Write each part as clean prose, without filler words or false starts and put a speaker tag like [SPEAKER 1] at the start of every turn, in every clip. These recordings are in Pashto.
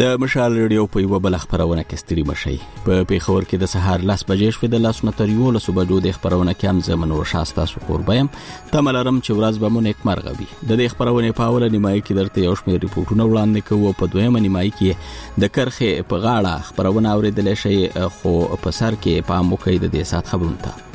[SPEAKER 1] د مشال ریډیو په یو بل خبرونه کې ستړي مشي په پیښور کې د سهار 10 بجې شوې د 11:00 بجو د خبرونه کې هم زمونږ شاستا سپور بیم تملرم چې ورځ به مونږ مرغوي د دې خبرونه په اوله نیمایي کې درته یو شمېر ریپورتونه وړاندې کوو په دویمه نیمایي کې د کرخه په غاړه خبرونه اوریدل شي خو په سر کې پام وکړئ د دې سات خبرونه ته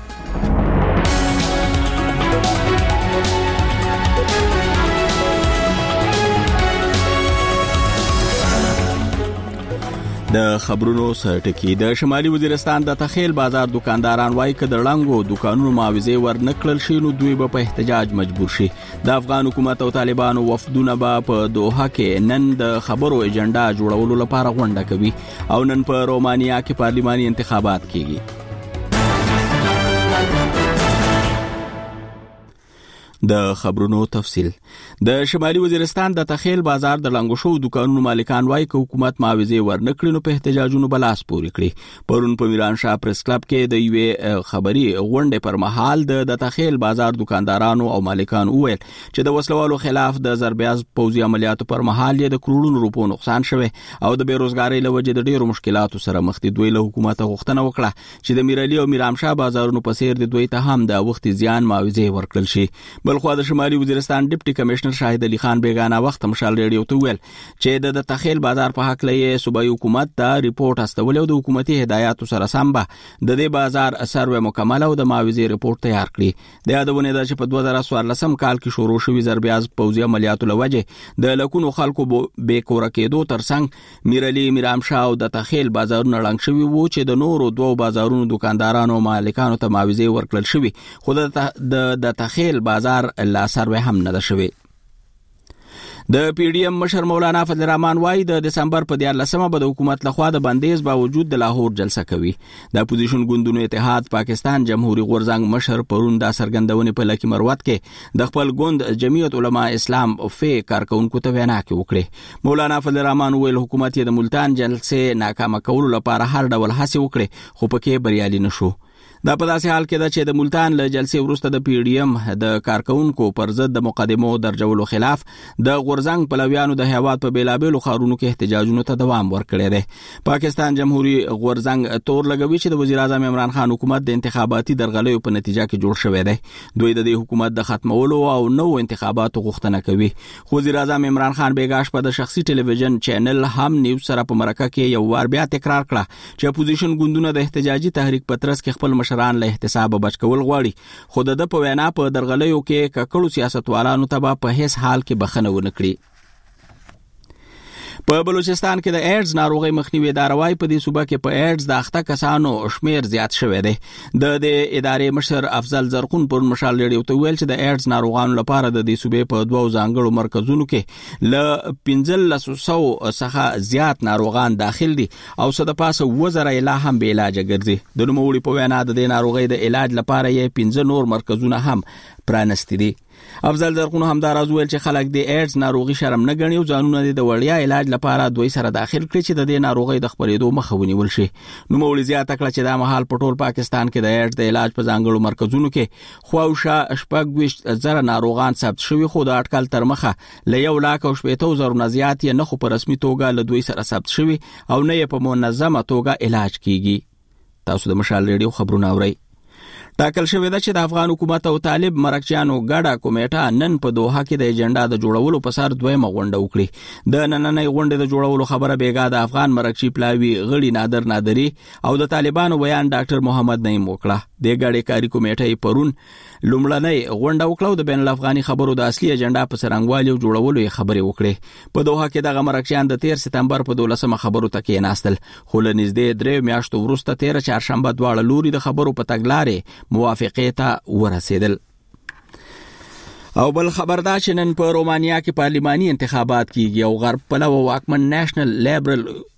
[SPEAKER 1] د خبرونو سرټکی د شمالي وزیرستان د تخیل بازار دکانداران وایي چې د لنګو دکانونو معاوضه ورنکړل شي نو دوی به په احتجاج مجبور شي د افغان حکومت او طالبانو وفدونه به په دوحه کې نن د خبرو ایجنډا جوړولو لپاره غونډه کوي او نن په رومانیا کې پارلماني انتخابات کیږي د خبرونو تفصیل د شمالي وزیرستان د تخیل بازار د لنګوشو دکانونو مالکان وایي چې حکومت معاوضه ورنکړي نو په احتجاجونو بلاس پوري کړی پرون په میران شاه پریس کلب کې د یوې خبري غونډې پر مهال د تخیل بازار دکاندارانو او مالکان وویل چې د وسلوالو خلاف د ضربیاز پوځي عملیاتو پر مهال د کروڑونو روپو نقصان شوه او د بیروزګاری له وجې د ډیرو مشکلاتو سره مخ دي دوی له حکومت غوښتنه وکړه چې د میرالي او میرام شاه بازارونو په سیر د دوی ته هم د وخت زیان معاوضه ورکړل شي بلخو د شمالي وزیرستان ډیپټي کمشنر شاهد علي خان بیگانه وخت مشال ریډیو ته ویل چې د تخیل بازار په حق لې صوبایي حکومت ته ریپورت استول او د حکومتي هدایاتو سره سم به د دې بازار سروې مکمل او د معاوضه ریپورت تیار کړي د یادونه ده چې په 2014 کال کې شروع شوی ضربیاز پوځي عملیاتو لوجه د لکونو خلکو به کور کېدو ترڅنګ میرالي میرام شاه او د تخیل بازارونه لنګ شوی وو چې د نورو دوه بازارونو دکاندارانو او مالکانو ته معاوضه ورکړل شوی خو د تخیل بازار لا سروې هم نه ده شوی د پی ډی ایم مشر مولانا فضل الرحمن وایي د دسمبر په 14مه به د حکومت لخوا د بندیز باوجود د لاهور جلسه کوي د اپوزیشن ګوندونو اتحاد پاکستان جمهوریت غورځنګ مشر پرون د سرګندونې په لکی مروت کې د خپل ګوند جمعیت علما اسلام فی کارکونکو ته وینا وکړه مولانا فضل الرحمن ویل حکومت یې د ملتان جلسه ناکامه کولو لپاره هر ډول هڅه وکړه خو پکې بریالي نشو دا په داسې حال کې ده چې د ملتان له جلسې وروسته د پی ډی ایم د کارکونکو پر ضد د مقدمو درجولو خلاف د غورځنګ پلویانو د هیواد په بیلابېلو ښارونو کې احتجاجونو ته دوام ورکړی دی پاکستان جمهوریت غورځنګ تور لګوي چې د وزیر اعظم عمران خان حکومت د انتخاباتي درغلیو په نتیجه کې جوړ شوی دی دوی د دې حکومت د ختمولو او نو انتخاباتو غوښتنه کوي خو وزیر اعظم عمران خان بیګاش په د شخصي ټلویزیون چینل هم نیوز سره په مرکه کې یو وار بیا تکرار کړه چې اپوزیشن ګوندونه د احتجاجي تحریک په ترڅ کې خپل مشران له احتساب بچ کول غواړي خو د په وینا په درغلیو کې ککړو سیاستوالانو ته په هیڅ حال کې بخښنه ونه کړي په بلوچستان کې د ایډز ناروغي مخنیوي داروای په دې صوبه کې په ایډز د اخته کسانو شمیر زیات شوی دی د ادارې مشر افضل زرقون پر مشال ریډیو ته ویل چې د ایډز ناروغانو لپاره د دې صوبې په دوه ځانګړو مرکزونو کې ل 1500 څخه زیات ناروغان داخل دي او څه د پاسه 2000 اله هم به علاج ګرځي د نوموړي په وینا د دې ناروغي د علاج لپاره یې 15 نور مرکزونه هم پرانستي دي افضل زرقون هم دا راز ویل چې خلک د ایډز ناروغي شرم نه ګڼي او ځانونه د وړیا علاج لپاره دوی سره داخل کړي چې د دې ناروغي د خپرېدو مخه ونیول شي نو مولوی زیاته کړه چې دا مهال په ټول پاکستان کې د ایډز د علاج په ځانګړو مرکزونو کې خواوشا شپږ زره ناروغان ثبت شوي خو د اټکل تر مخه ل 1,80,000 نه زیات یې نه خو په رسمي توګه له دوی سره ثبت شوي او نه یې په منظمه توګه علاج کیږي تاسو د مشال ریډیو خبرونه اورئ ټاکل شوې ده چې د افغان حکومت او طالب مرکچیانو ګډه کمیټه نن په دوحه کې د ایجنډا د جوړولو په سر دویمه غونډه وکړي د نننۍ غونډې د جوړولو خبره بیګا د افغان مرکچی پلاوی غړي نادر نادری او د طالبانو بیان ډاکټر محمد نعیم وکړه د ګډې کاری کمیټې پرون لومړنۍ غونډه وکړه د بین الافغاني خبرو د اصلي ایجنډا په سرنګوالي او جوړولو خبرې وکړي په دوحه کې دغه مرکچیان د 13 سپتمبر په 12مه خبرو ته کې ناستل خو له نږدې 3 میاشتو وروسته 13 چهارشنبه دواړه لوري د خبرو په تګلارې موافقه ته ورسېدل او بل خبردار چې نن په رومانیا کې پارلماني انتخابات کیږي او غرب پلو واکمن نېشنل لیبرل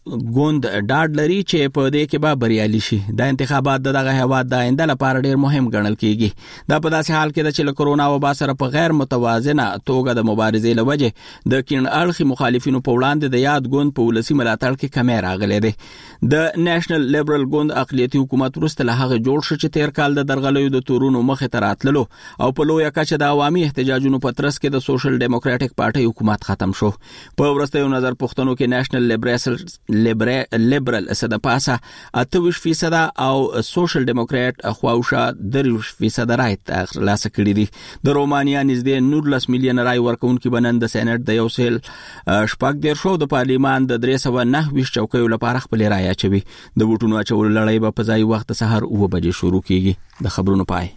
[SPEAKER 1] ګوند ډاډ لري چې په دې کې به بریالي شي. د انتخابات دغه هیواد د آینده لپاره ډیر مهم ګڼل کیږي. دا په داسې حال کې ده چې له کرونا وبا سره په غیر متوازنه توګه د مبارزې لوجه د کین اړخي مخالفینو په وړاندې د یاد ګوند په ولسی ملاتړ کې کمی راغلی دی. د نېشنل لیبرل ګوند اقلیتي حکومت وروسته له هغه جوړ شو چې تیر کال د درغلیو د تورونو مخې ته راتللو او په لویه کچه د عوامي احتجاجونو په ترڅ کې د سوشل ډیموکراټک پارټي حکومت ختم شو. په وروستیو نظر پوښتنو کې نېشنل لیبرل د پاسه 28% او سوشل ډیموکرات خواوشا 30% رای ترلاسه کړي دي. د رومانیا نږدې 19 میلیون رای ورکونکو بنن د سېنات د یو سیل شپږ ډیر شو د پارلیمان د 329 چوکیو لپاره خپل رای اچوي. د ووټونو اچولو لړۍ به په ځای وخت سحر 9 بجې شروع کیږي. د خبرونو پای.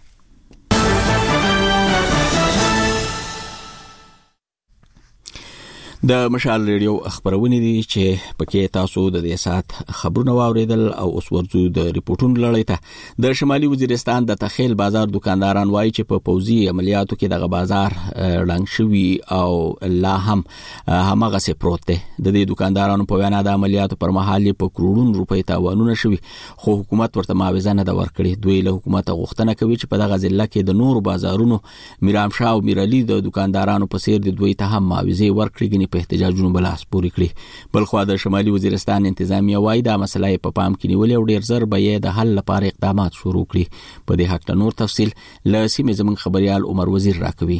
[SPEAKER 1] د مشال ریډیو خبرونه دي چې پکې تاسو د دې سات خبرونه واوریدل او اوس ورځو د ریپورتونو لړۍ ته. د شمالي وزیرستان د تخیل بازار دکانداران وایي چې په پوزي عملیاتو کې دغه بازار ړنګ شوی او لا هم همغه سي پروت دی. د دې دکاندارانو په وینا د عملیاتو پر مهال په کروڑونو روپۍ تاوانونه شوی خو حکومت ورته معاوضه نه ورکړي. دوی له حکومت غوښتنه کوي چې په دغه ځل کې د نورو بازارونو میرامشاه او میرعلي د دکاندارانو په څیر د دوی ته هم معاوضه ورکړي په احتجاجونو بلاس پوري کړی. بلخو د شمالي وزیرستان انتظامیه وايي دا مسله په پام کې نیولې او ډیر زر به یې د حل لپاره اقدامات شروع کړي. په دې حق نور تفصیل له سیمې زموږ خبريال عمر وزیر راکوي.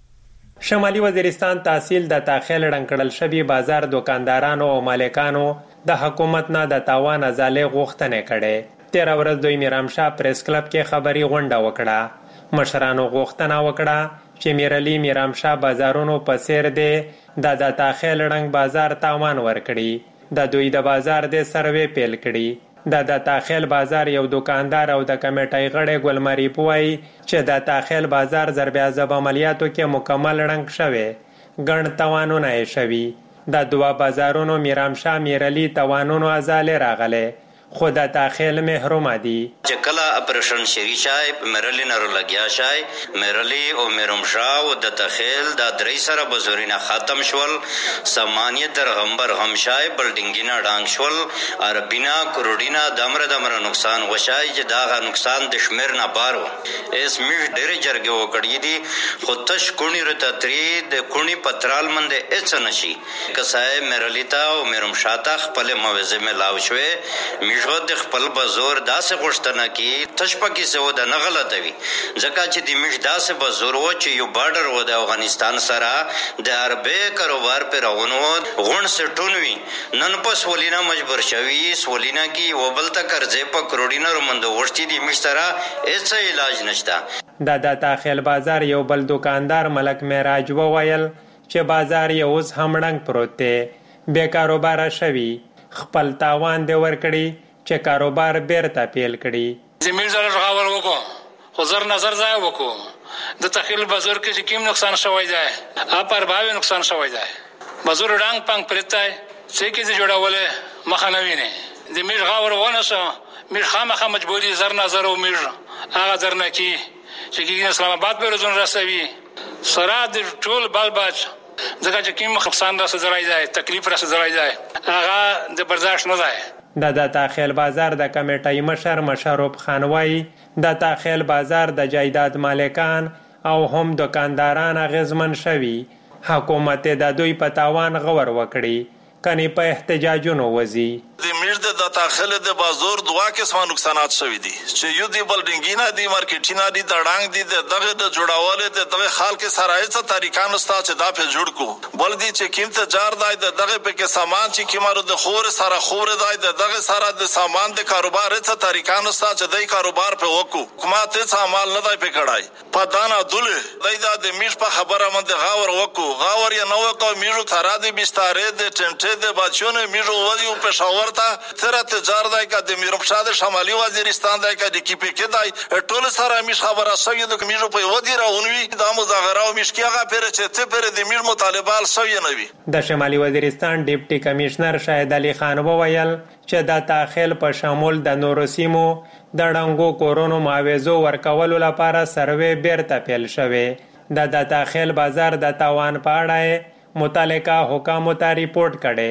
[SPEAKER 2] شمالي وزیرستان تحصیل د تاخیل رنګړل شوی بازار دکاندارانو او مالکانو د حکومت نه د تاوان ازاله غوښتنه کړي. 13 ورځ دوی میرامشاه پریس کلب کې خبري غونډه وکړه. مشرانو غوښتنه وکړه چې میرعلي میرامشاه بازارونو په سیر دی د تاخیل رنګ بازار تاوان ورکړي. د دوی د بازار د سروې پیل کړي. د تاخیل بازار یو دکاندار او د کمیټې غړي ګلمری پوي چې د تاخیل بازار ضرب عذاب عملیاتو کې مکمل رنګ شوی ګڼ توانونه یې شوی. د دوا بازارونو میرامشاه میرعلي توانونو ازاله راغله خو د تاخیل محروم دي.
[SPEAKER 3] چې کله اپریشن شری شای میرعلي نرو لګیا شای میرعلي او میرامشاه او د تاخیل د درې سره بزورینه ختم شول. سامانیه درغمبر همشای بلډینګینا ډانګ شول عربینا کروډینا دمر نقصان وشای چې دا نقصان د شمیر نه بارو اس میش ډېر جرګه وکړی دي خو تش کونی رته تری د کونی پترال مند اڅ نشي کسای میرعلي تا او میرامشاه تا خپل موزه ملاو شوه. میشو د خپل بازار داسې غوښتنه کی تشپه کې سو د نه غلطه وي ځکه چې د میش داسې بازار و چې یو بارډر و د افغانستان سره د عربه کاروبار پر راونو غون سټون وي. نن په سولینا مجبور شوی سولینا کې وبلته قرضې په کروڑینو رومند ورشتي د میش سره هیڅ علاج نشته.
[SPEAKER 2] د تاخیل بازار یو بل دکاندار ملک معراج وویل چې بازار یې اوس هم ړنګ پروت دی بے کاروبار شوی خپل تاوان دی ورکړي چې کاروبار بیرته پیل کړي.
[SPEAKER 4] زمير زره غاور وکړو خو زر نظر ځای وکړو د تخیل بازار کې چې کوم نقصان شوی دی اپر باوی نقصان شوی دی بازار ډنګ پنګ پرتای چې کې جوړول مخنوي نه زمير غاور ونه شو میر خامخه مجبوری زر نظر او میر هغه درنه کی چې کې اسلام آباد په رزون رسوي سره د ټول بالباج ځکه چې کوم نقصان رسېدای دی تکلیف رسېدای دی هغه د برداشت نه دی.
[SPEAKER 2] د تاخیل بازار د کمیټې مشر مشروب خان وایي د تاخیل بازار د جایداد مالکان او هم دکانداران اغیزمن شوي. حکومت د دوی په تاوان غور وکړي کني په احتجاجونو وزي.
[SPEAKER 5] د میش د تاخیل د بازار دوا قسمه نقصانات شوي دي چې یو دی بلډینګینا دی مارکیټینا دی دړانګ دی دغه د جوړاواله د دغه خال کې سرایڅه طریقانو ستا چې دا په جوړ کو بل دی چې قیمت جار دی دغه په کې سامان چې کیمارو د خور سره خور دی دغه سره د سامان د کاروبار څخه طریقانو ستا چې د کاروبار په وکو حکومت څه عمل نه دی پکړای په دانا دله د میش په خبره مند غاور وکو غاور یې نو کو میرو ترا دی بستاره د ټنټه د بچونه میرو وځو په شاور تر تجار دای کا د میرامشاه شمالي وزیرستان دای کا د کیپی کې دای ټول سره میش خبره شوی د میرو په ودی راونوي د مظاهره او مشکیغه پر چې ته پر د میر مطالبه شوی نه وي.
[SPEAKER 2] د شمالي وزیرستان ډیپټي کمشنر شاهد علي خان وویل چې د تاخیل په شامل د نورو سیمو د ډنګو کورونو معاوضو ورکولو لپاره سروې بیرته پیل شوی. د تاخیل بازار د تاوان په اړه متعلقه حکومت ته ریپورت کړي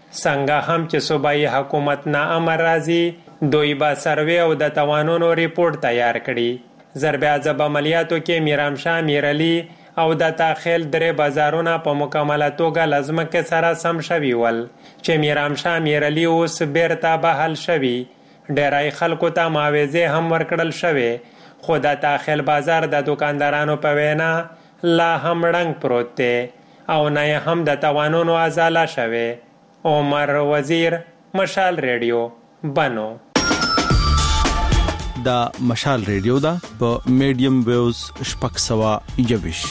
[SPEAKER 2] څنګه هم چې صوبایي حکومت نه امر راځي دوی به سروې او د توانونو ریپورت تیار کړي. ضرب عضب عملیاتو کې میرامشاه میرعلي او د تاخیل درې بازارونه په مکمله توګه له ځمکې سره سم شوي ول چې میرامشاه میرعلي اوس بیرته بحال شوي. ډیری خلکو ته معاوضې هم ورکړل شوې خو د تاخیل بازار د دکاندارانو په وینا لا هم ړنګ پروت دی او نه یې هم د توانونو ازاله شوې. عمر وزیر، مشال ریډیو، بنو.
[SPEAKER 6] دا مشال ریډیو دا په میډیم ویوز 621.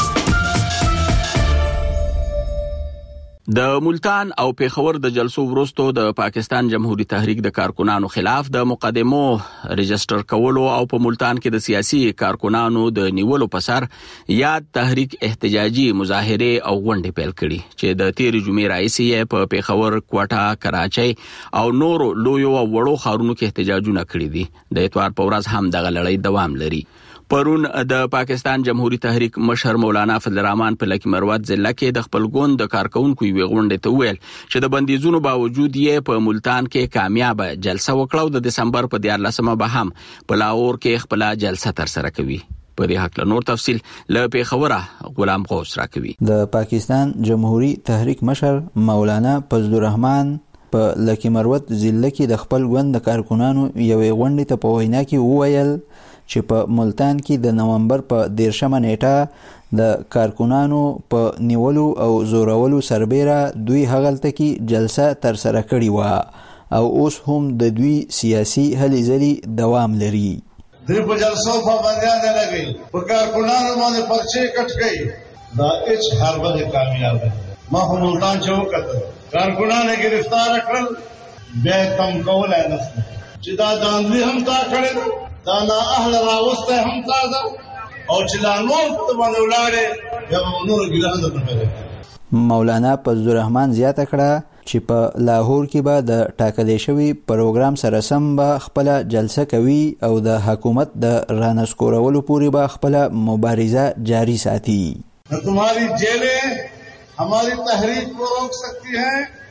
[SPEAKER 1] د ملتان او پیښور د جلسو وروستو د پاکستان جمهوریت تحریک د کارکونانو خلاف د مقدمو رجستر کولو او په ملتان کې د سیاسي کارکونانو د نیولو په سر یاد تحریک احتجاجي مظاهره او غونډې پیل کړي چې د تیر جمعې راځي په پیښور، کوټه، کراچۍ او نورو لویو او وړو ښارونو کې احتجاجونه کړي دي. د اتوار په ورځ هم دغه لړۍ دوام لري. پرون د پاکستان جمهوریت تحریک مشر مولانا فضل الرحمن په لکی مروت ضلع کې د خپل ګوند د کارکونکو یوې غونډې ته ویل چې د بندیزونو باوجود یې په ملتان کې کامیاب جلسه وکړه او د دسمبر په 14مه به هم په لاهور کې خپل جلسه تر سره کوي. په دې حق له نور تفصیل له پیښوره غلام غوث راکوي.
[SPEAKER 7] د پاکستان جمهوریت تحریک مشر مولانا فضل الرحمن په لکی مروت ضلع کې د خپل ګوند د کارکونانو یوې غونډې ته په وینا کې وویل چې په ملتان کې د نومبر په 13مه نیټه د کارکونانو په نیولو او زورولو سربیره دوی هغلته کې جلسه تر سره کړې وه او اوس هم د دوی سیاسي هلې ځلې دوام لري.
[SPEAKER 8] دوی په جلسو پابندیان نه لګوي، په کارکونانو باندې پرچې کټ کوي. دا هیڅ هربه کامیاب دی. ما خو ملتان چې وکتل کارکونان گرفتار کړل بیا کم کولای نه چې دا داندلي هم تا کړی دا نا اهل راوسته هم تا ده او چې لا نور ته باندې ولاړې یا نور ګیلان نه پیدا.
[SPEAKER 7] مولانا فضل الرحمن زیاته کړه چې په لاهور کې به د ټاکلې شوی پروګرام سره سم به خپل جلسه کوي او د حکومت د رانسکورولو پورې به خپل مبارزه جاری ساتي.
[SPEAKER 8] تمہاری جیلیں ہماری تحریک کو روک سکتی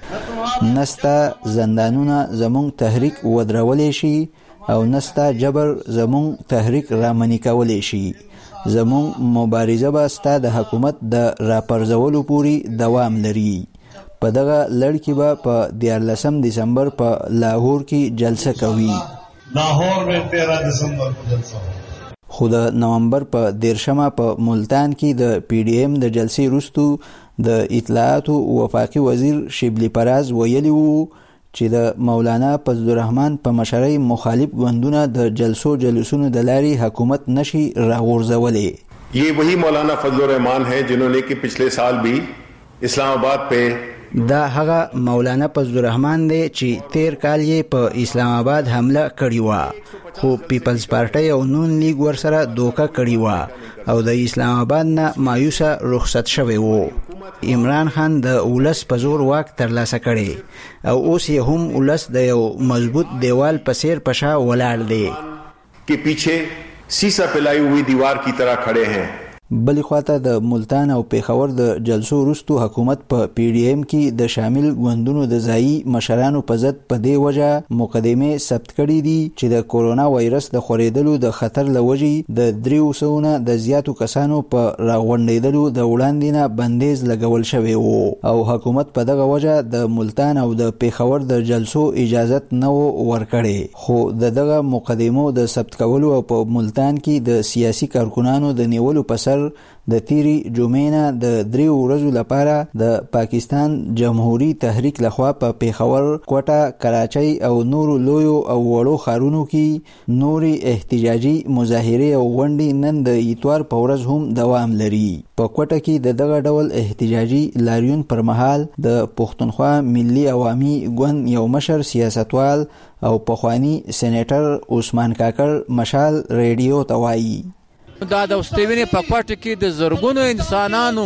[SPEAKER 8] ہیں.
[SPEAKER 7] نستا زندانونه زمون تحریک ودرولې شي او نستا جبر زمون تحریک رامنی کولی شي. زمون مبارزه به ستا د حکومت د راپرځولو پوری دوام لري. په دغه لړ کې به په 14 دسمبر په لاهور کې جلسه کوي.
[SPEAKER 8] لاهور میں 13 دسمبر کو جلسه هو.
[SPEAKER 7] خو د نومبر په 13مه په ملتان کې د پی ډی ایم د جلسې وروسته د اطلاعاتو وفاقي وزیر شبلی پراز ویلی وو چې د مولانا فضل الرحمن په مشرۍ مخالف ګوندونه د جلسونو د لارې حکومت نشي راغورځولی.
[SPEAKER 9] یہ وہی مولانا فضل الرحمن ہیں جنہوں نے کہ پچھلے سال بھی اسلام آباد پہ
[SPEAKER 7] دا هغه مولانا فضل الرحمن دی چې تیر کال یې په اسلام آباد حمله کړې وه خو پیپلز پارټي او نون لیگ ورسره دوکه کړې وه او د اسلام آباد نه مایوسه رخصت شوی وو. عمران خان د ولس په زور واک ترلاسه کړي او اوس یې هم ولس د یو مضبوط دیوال په څیر په شا ولاړ دی
[SPEAKER 9] کہ پیچھے سیسا پلائی ہوئی دیوار کی طرح کھڑے ہیں.
[SPEAKER 7] بلې خواته د ملتان او پیښور د جلسو وروستو حکومت په پی ډی ایم کې د شامل ګوندونو د ځایي مشرانو په ضد په دې وجه مقدمې ثبت کړي دي چې د کورونا وایرس د خورېدلو د خطر له وجې د 300 نه د زیاتو کسانو په راغونډېدلو د وړاندې نه بندیز لګول شوی وو او حکومت په دغه وجه د ملتان او د پیښور د جلسو اجازت نه ورکړي. خو دغه مقدمو د ثبت کولو او په ملتان کې د سیاسي کارکونانو د نیولو په سر د تیری جمعې نه د 3 ورځو لپاره د پاکستان جمهوریت تحریک لخوا په پیښور، کوټه، کراچۍ او نورو لویو او وړو ښارونو کې نوري احتجاجي مظاهرې او غونډې نن د اتوار په ورځ هم دوام لري. په کوټه کې د دغه ډول احتجاجي لاریون پر مهال د پښتونخوا ملي عوامي ګوند یو مشر سیاستوال او پخوانی سېنیټر عثمان کاکړ مشال ریډیو ته وایي
[SPEAKER 10] دا د واستوینې په کوټه کې د زرګونو انسانانو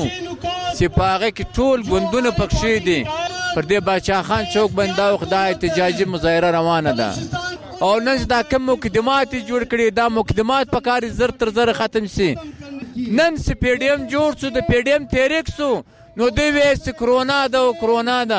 [SPEAKER 10] سپاغه کې ټول ګوندونه پکښې دي پر دې باچا خان چوک باندې خدای احتجاجي مظاهره روانه ده او نن دا کوم مقدمات جوړ کړي دا مقدمات په کار زر تر زر ختم شي. نن سی پی ډی ایم جوړ شو د پی ډی ایم تحریک شو نو دوی وایي چې کرونا ده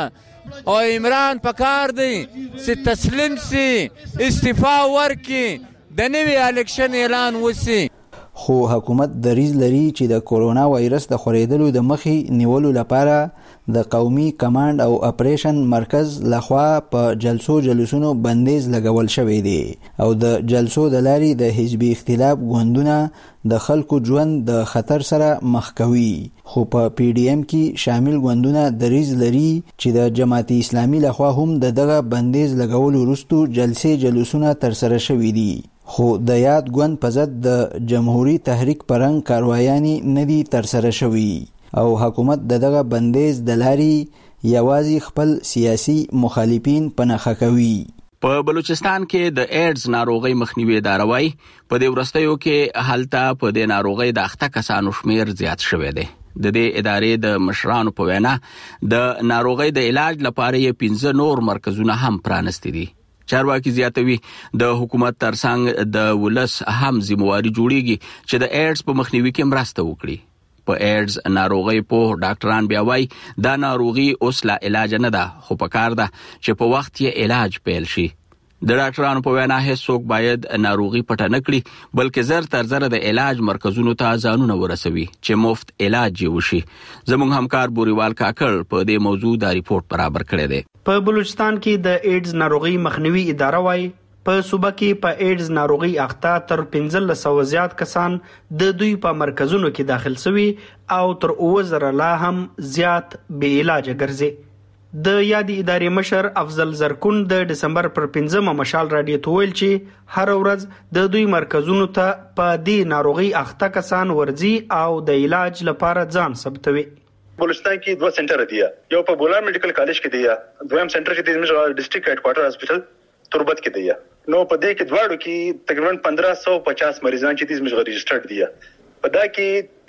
[SPEAKER 10] او عمران پکار دی چې تسلیم سي استعفا ورکي د نوي الیکشن اعلان وسی.
[SPEAKER 7] خو حکومت دریځ لري چې د کورونا وایرس د خورېدلو د مخې نیولو لپاره د قومي کمانډ او اپریشن مرکز لخوا په جلسونو بندیز لګول شوی دی او د جلسو د لارې د حزبي اختلاف ګوندونه د خلکو ژوند د خطر سره مخ کوي. خو په پی ډی ایم کې شامل ګوندونه دریځ لري چې د جماعت اسلامي لخوا هم دغه بندیز لګولو وروسته جلسونه ترسره شوي دي. خو د یاد ګوند په ضد د جمهوریت تحریک پرنګ کاروایانې نه دي ترسره شوي او حکومت دغه بندیز د لارې یوازې خپل سیاسي مخالفین په نښه کوي.
[SPEAKER 1] په بلوچستان کې د ایډز ناروغي مخنیوي اداره وايي په دې ورستیو کې هلته په دې ناروغي د اخته کسانو شمیر زیات شوی دی. د دې ادارې د مشرانو په وینا د ناروغي د علاج لپاره یې 15 نور مرکزونه هم پرانستي دي. چارواکي زیاتوي د حکومت ترڅنګ د ولس هم ذمہواری جوړیږي چې د ایډز په مخنیوي کې مرسته وکړي. په ایډز ناروغي په ډاکټران بیا وایي دا ناروغي اوس لا علاج نه ده خو پکار ده چې په وخت یې علاج پیل شي. د ډاکټرانو په وینا هیڅوک باید ناروغي پټه نه کړي بلکې زر تر زر د علاج مرکزونو ته ځانونه ورسوي چې مفت علاج وشي. زموږ همکار بوریوال کاکړ په دې موضوع دا ریپورت برابر کړی دی.
[SPEAKER 11] په بلوچستان کې د ایډز ناروغي مخنیوي اداره وايي په صوبه کې په ایډز ناروغي اخته تر 1500 زیات کسان د دوی په مرکزونو کې داخل شوي او تر 2000 لا هم زیات بې علاج ګرځي. د یادې ادارې مشر افضل زرکون د دسمبر پر 15 مشال راډیو ته ویل چې هر ورځ د دوی مرکزونو ته په دې ناروغي اخته کسان ورځي او د علاج لپاره ځان ثبتوي.
[SPEAKER 12] بلوچستان کې 2 سنټر دي، یو په بولان میډیکل کالج کې دی، دویم سنټر چې د ډسټریکټ هډ کوارټر هاسپټل تربت کې دی. نو په دې کې دواړو کې تقریبا 1550 مریضان چې د زموږ رجسټرډ دي. په دا کې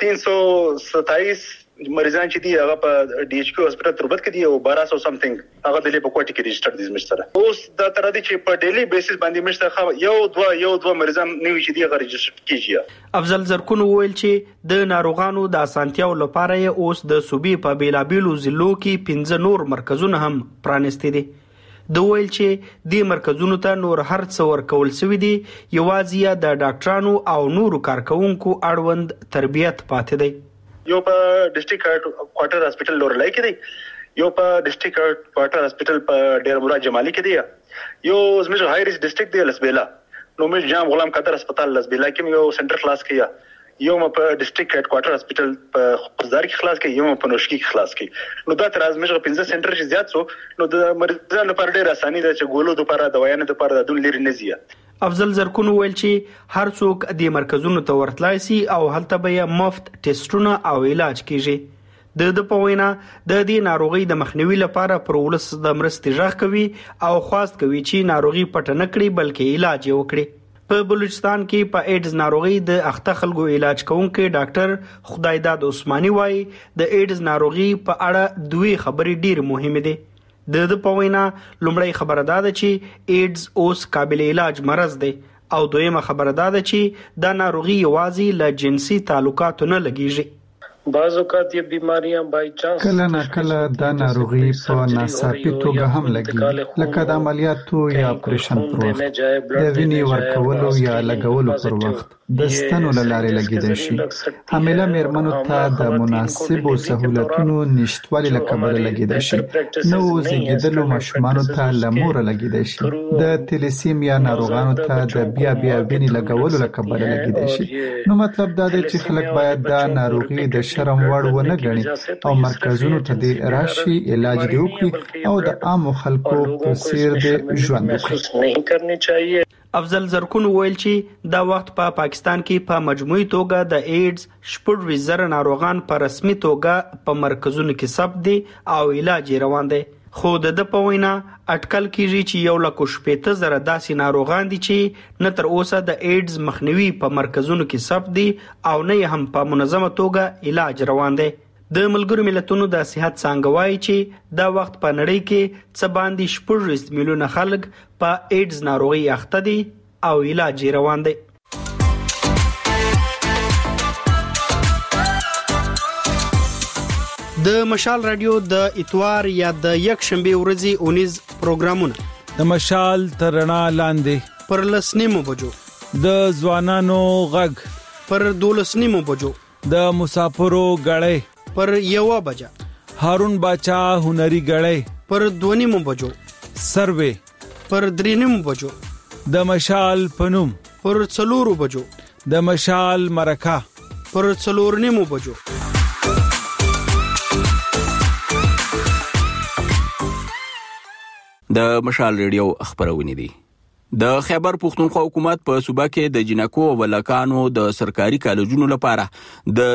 [SPEAKER 12] 327 مریضان چې دی هغه په ډي ایچ کیو هسپتال تربت کې دی او 1200 سمثینګ هغه د لیپو کوټ کې رجسټرډ دي زموږ سره. اوس دا تر دې چې په ډیلی بیسس باندې مشته یو دوا مریضان نوي چې دی هغه رجسټر کیږي.
[SPEAKER 11] افضل زرکون ویل چې د ناروغانو د اسانتیاو لپاره اوس د صوبې په بیلابیلو ضلعو کې 15 نور مرکزونه هم پرانستي دي. د ویل چې د مرکزونو ته نور هر څه ورکول شوی دی، یوازې د ډاکټرانو او نورو کارکونکو اړوند تربیت پاتې دی.
[SPEAKER 12] یو په ډسټریکټ هډ کوارټر هاسپټل لورلای کې دی، یو په ډسټریکټ هډ کوارټر هاسپټل په ډیر مراد جمالي کې دی، یو زموږ هاي ریسک ډسټریکټ دی لسبیلا. نو موږ جام غلام قادر هسپتال لسبیلا کې یو سنټر خلاص کړی، یو په ډسټریکټ هډ کوارټر هاسپټل په خوزدار کې خلاص کړی، یو په نوشکی کې خلاص کړی. نو دا تر از موږ 15 سنټر چې زیات سو نو د مریضانو لپاره ډیر اساني ده چې ګولو لپاره دوايانو لپاره د دون لري نه زیات.
[SPEAKER 11] افضل زرکون ویل چې هر څوک د مرکزونو ته ورتلای شي او هلته به مفت ټیسټونه او علاج کیږي. د په وینا د دې ناروغي د مخنیوي لپاره پر ولس د مرستې غږ کوي او خواست کوي چې ناروغي پټ نه کړي بلکې علاج یې وکړي. په بلوچستان کې په ایډز ناروغي د اخته خلکو علاج کوونکي ډاکټر خدایداد عثماني وایي د ایډز ناروغي په اړه دوی خبرې ډېر مهمه دي. د په وینا لومړی خبره ده چې ایډز اوس قابل علاج مرض دی او دویمه خبره ده چې دا ناروغي یوازې له جنسي تعلقاتو نه لګیږي.
[SPEAKER 13] بعض اوقات یہ بیماریاں بائی چانس
[SPEAKER 14] کله نه کله دا ناروغي په ناڅاپي توګه هم لګي، لکه د عملیاتو یا اپریشن پر وخت، د وینې ورکولو یا لګولو پر وخت، د ستنو له لارې لګیدای شي. حامله مېرمنو ته د مناسبو سهولتونو نشتوالي له کبله لګیدای شي. نو زیږیدلو ماشومانو ته له موره لګیدای شي. د تلیسیمیا ناروغانو ته د بیا وینې لګولو له کبله لګیدای شي. نو مطلب دا دی چې خلک باید دا ناروغي د شرم وړ ونه ګڼي او مرکزونو ته د راشي علاج دی وکړي او د عامو خلکو په څیر د ژوند وکړي.
[SPEAKER 11] افضل زرکون ویل چې دا وخت په پاکستان کې په مجموعي توګه د ایډز 14,000 ناروغان په رسمي توګه په مرکزونو کې ثبت دي او علاج روان دی. خو د په وینا اټکل کیږي چې 1,50,000 داسې ناروغان دي چې نه تر اوسه د ایډز مخنیوي په مرکزونو کې ثبت دي او نه هم په منظمه توګه علاج روان دی. د ملګرو ملتونو د صحت څانګه وایي چې دا وخت په نړۍ کې څه باندې 14 میلیونه خلک په ایډز ناروغي اخته دي او علاج روان دی. د مشال رادیو د اتوار یا د یک شنبه ورځې 19 پروګرامونه
[SPEAKER 6] د مشال ترنا لاندې
[SPEAKER 11] پر 10 بجو،
[SPEAKER 6] د ځوانانو غږ
[SPEAKER 11] پر 12 بجو،
[SPEAKER 6] د مسافرو غړې
[SPEAKER 11] پر 1 بجه،
[SPEAKER 6] هارون باچا هنري غړې
[SPEAKER 11] پر 2 بجو،
[SPEAKER 6] سروې
[SPEAKER 11] پر 3 بجو،
[SPEAKER 6] د مشال پنوم
[SPEAKER 11] پر 4 بجو،
[SPEAKER 6] د مشال مرکه
[SPEAKER 11] پر 4 بجو.
[SPEAKER 1] د مشال ریډیو خبرونه دي. د خیبر پختونخوا حکومت په صوبه کې د جنکو ولکانو د سرکاري کالجونو لپاره د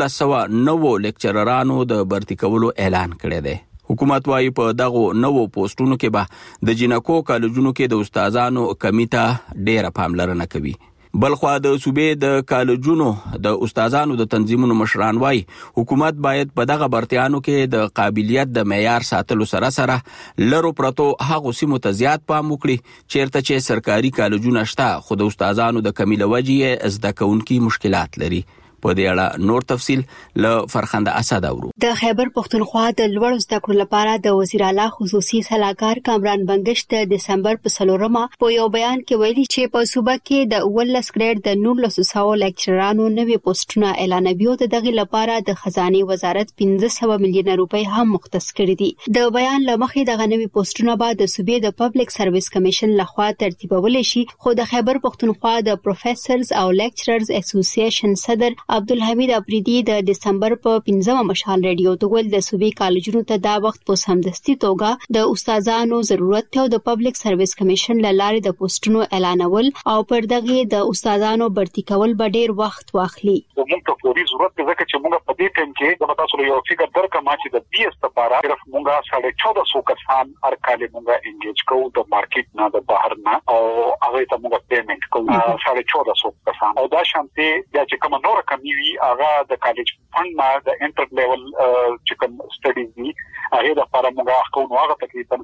[SPEAKER 1] 1909 لیکچررانو د برتي کولو اعلان کړی دی. حکومت وايي په دغه نوو پوسټونو کې به د جنکو کالجونو کې د استادانو کمی ته ډیره پاملرنه کوي. بلخوا د صوبې د کالجونو د استادانو د تنظیمونو مشران وايي حکومت باید په دغه برتیانو کې د قابلیت د معیار ساتلو سره سره لرو پرتو هغه سیمو ته زیات پام وکړي چیرته چې سرکاري کالجونه شته خو د استادانو د کمی له وجې زده کوونکي مشکلات لري. په دې اړه نور تفصیل له فرخنده اسد اورو.
[SPEAKER 15] د خیبر پختونخوا د لوړ زده کړو لپاره د وزیر اعلی خصوصي سلاکار کامران بنگش د دسمبر په 4مه په یو بیان کې ویلي چې په صوبه کې د 18 ګریډ د 1900 لیکچرانو نوي پوسټونه اعلانوي او دغه لپاره د خزانه وزارت 1500 میلیون روپۍ هم مختص کړي دي. د بیان لمخې دغه نوي پوسټونه به د صوبې د پبلک سرویس کمیشن لخوا ترتیبول شي خو د خیبر پختونخوا د پروفیسرز او لیکچررز اسوسییشن صدر عبدالحمید افریدی د دسمبر په 15مه مشال ریډیو ته ول د صوبې کالجونو ته دا وخت په سمدستي توګه د استادانو ضرورت ته د پبلک سرویس کمیشن لاره د پوسټونو اعلانول او پر دغه د استادانو برتي کول به ډیر وخت واخلي.
[SPEAKER 16] موږ ته فوري ضرورت ده چې موږ په دې ټیم کې د تاسو یو فکر درکمه چې د بي اس لپاره صرف موږ 1450 کسان هر کال موږ انګیج کوو د مارکیټ نه د بهر نه او هغه ته موږ پیمنٹ کوو 1450 کسان او دا شانتي چې کوم نور وی هغه د کالج فند نه د انټر لیول چې کوم سټډیز دي هغه د لپاره موږ کوو هغه تقریبا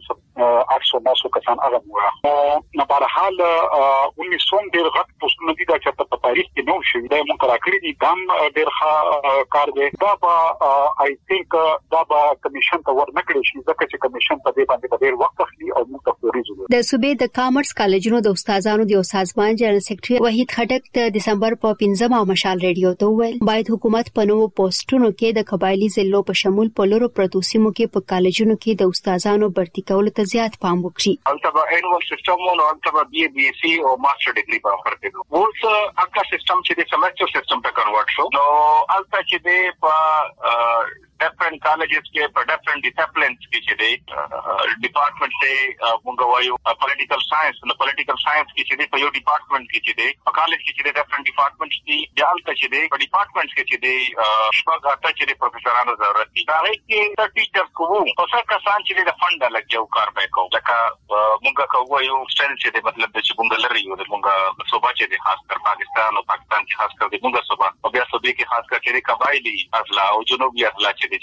[SPEAKER 16] 800 کسان هغه موږ نه په حال 1900 ډیر غټ پوسټونه دي چې په تاریخ کې نو شوی دا موږ راکړي دي دام ډیر ښه کار دی دا به آی تھنک دا به کمیشن ته ورنکړي شي ځکه چې کمیشن په دې باندې ډیر وخت اخلي او موږ ته فوري ضرورت
[SPEAKER 15] د صوبې د کامرس کالجونو د استادانو د سازمان جنرال سیکریټري وحید خټک د دسمبر په 15مه مشال ریډیو ته ویل باید حکومت په نوو پوسټونو کې د قبایلی ضلعو په شمول په لورو پرتو سیمو کې په کالجونو کې د استادانو برتي کولو ته زیات پام وکړي.
[SPEAKER 16] البته انوال سیستم او البته بي اس سی او ماستر ډیګري په اخر کې اوس اکا سیستم چې د سیمستر سیستم ته کنورټ شو نو البته چې د په different colleges के पर different disciplines की चीज़ department से मुंगा वायु political science न political science की चीज़ पर यो department की चीज़ college की चीज़ different departments की जाल का चीज़ पर departments की चीज़ शिपागाता चीज़ प्रोफेसर आना ज़रूरत थी तारीख के teachers को वो तो सर कसान चीज़ द fund अलग जाओ कार बैक हो जका मुंगा का वायु स्टाइल चीज़ मतलब द मुंगा लड़ी हो द मुंगा सुबह चीज़ खासकर पाकिस्तान और पाकिस्तान की खासकर द मुंगा सुबह अब या सुबह की खासकर चीज़ कबायली असला और जुनूबी असला चीज़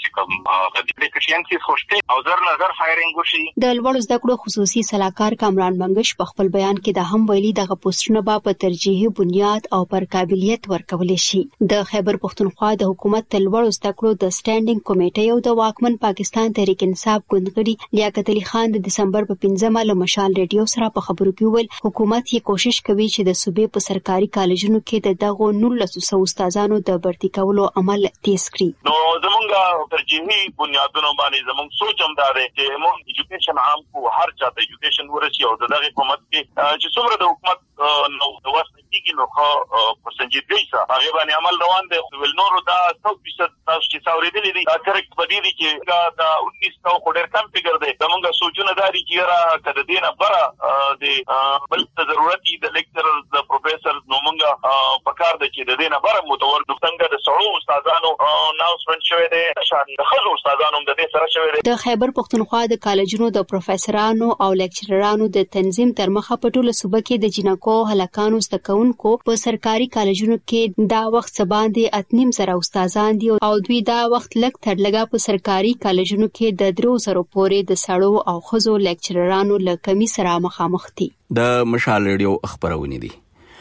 [SPEAKER 15] د لوړ زده کړو خصوصي سلاکار کامران بنگش په خپل بیان کې د هم ویلي دغه پوسټونه په ترجیحي بنیاد او پر قابلیت ورکول شي. د خیبر پختونخوا د حکومت د لوړ زده کړو د سټانډینګ کمیټې او د واکمن پاکستان تحریک انصاف ګوندګړي لیاقت علي خان د دسمبر په 15مه له مشال ریډیو سره په خبرو کې ویل حکومت یې کوشش کوي چې د صوبې په سرکاري کالجونو کې د دغه 1900 استادانو د برتي کولو عمل تیز کړي.
[SPEAKER 16] نو زمونږ ترجیحي بنیادونو باندې زموږ سوچ هم دا دی چې موږ ایجوکیشن عام کو هر چاته ایجوکیشن ورسي او دغه حکومت کې چې څومره د حکومت نو د واسطه کې نو خو پرسنټیج سره هغه باندې عمل روان دی ول نور دا 100% تاسو چې څاورېدلې دي دا کریکټ بدی دي چې دا 1900 خو ډېر کم فګر دی زموږ سوچونه دا دي چې را کده دینه بره د بل ضرورت دي د لیکچرز د پروفیسرز نو موږ پکار دي چې د دینه بره متور د څنګه د سړو استادانو اناونسمنت شوی دی د خزو استادانو د دې سره شوی دی.
[SPEAKER 15] د خیبر پختونخوا د کالجونو د پروفیسورانو او لیکچررانو د تنظیم تر مخه په ټوله صوبه کې د جنکو هلکانو زده کوونکو په سرکاري کالجونو کې دا وخت سباندې 8.5 استادان دي او دوی دا وخت لږ تر لږه په سرکاري کالجونو کې د 300 پورې د سړو او خزو لیکچررانو له کمی سره مخامخ دي.
[SPEAKER 1] د مشال ریډیو خبرونه دي.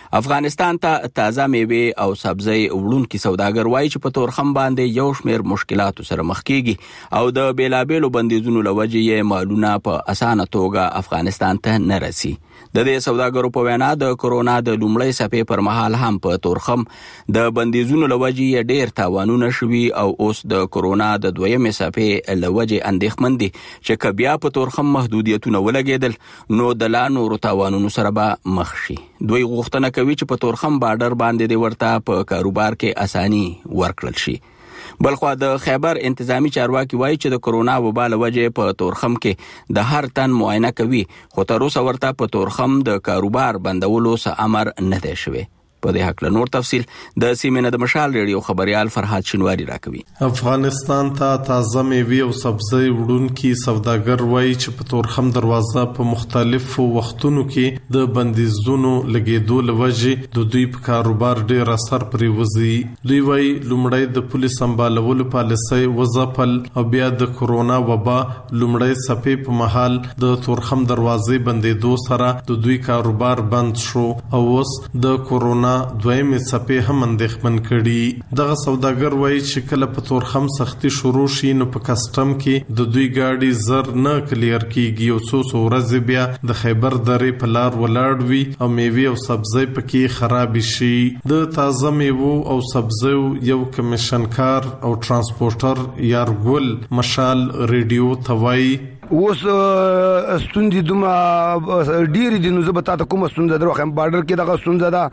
[SPEAKER 1] افغانستان ته تازه میوه او سبزی وړونکي سوداګر وایي چې په تورخم باندې یو شمېر مشکلاتو سره مخ کیږي او د بیلابېلو بندیزونو له وجې یې مالونه په اسانه توګه افغانستان ته نه رسي. د دې سوداګرو په وینا د کورونا د لومړۍ څپې پر مهال هم په تورخم د بندیزونو له وجې یې ډېر تاوانونه شوي او اوس د کورونا د دویمې څپې له وجې اندېښمن دي چې که بیا په تورخم محدودیتونه ولګېدل نو د لا نورو تاوانونو سره به مخ شي. دوی غوښتنه کوي چې په تورخم بارډر باندې د ورته په کاروبار کې اساني ورکړل شي. بلخوا د خیبر انتظامی چارواکي وایي چې د کورونا وبا له وجې په تورخم کې د هر تن معاینه کوي، خو تر اوسه ورته په تورخم د کاروبار بندولو څه امر نه دی شوی. په دې حق له نور تفصیل د سیمینه د مشال ریډیو خبريال فرحات شنواری راکوي.
[SPEAKER 17] افغانستان ته تازه میوه او سبزی وړونکي سوداګر وایي چې په تورخم دروازه په مختلفو وختونو کې د بندیزونو لګیدو لوجې د دوی په کاروبار ډېر اثر پریوزي. دوی وایي لومړی د پولیس سمبالولو پالیسۍ وځپل او بیا د کورونا وبا لومړی څپې په مهال د تورخم دروازې بندیدو سره د دوی کاروبار بند شو او اوس د کورونا دویمې څپې هم اندېښمن کړي. دغه سوداګر وایي چې کله په تورخم سختي شروع شي نو په کسټم کې د دوی گاډي زر نه کلیر کیږي او څو ورځې بیا د خیبر درې په لار ولاړ وي او میوه او سبزی پکې خراب شي. د تازه میوه او سبزی یو کمیشنکار او ترانسپورټر یارګل مشال ریډیو توای
[SPEAKER 18] اوس ستوندې دومره ډېرې دي نو زه به تا ته کومه ستونزه در وښیم. بارډر کې دغه ستونزه ده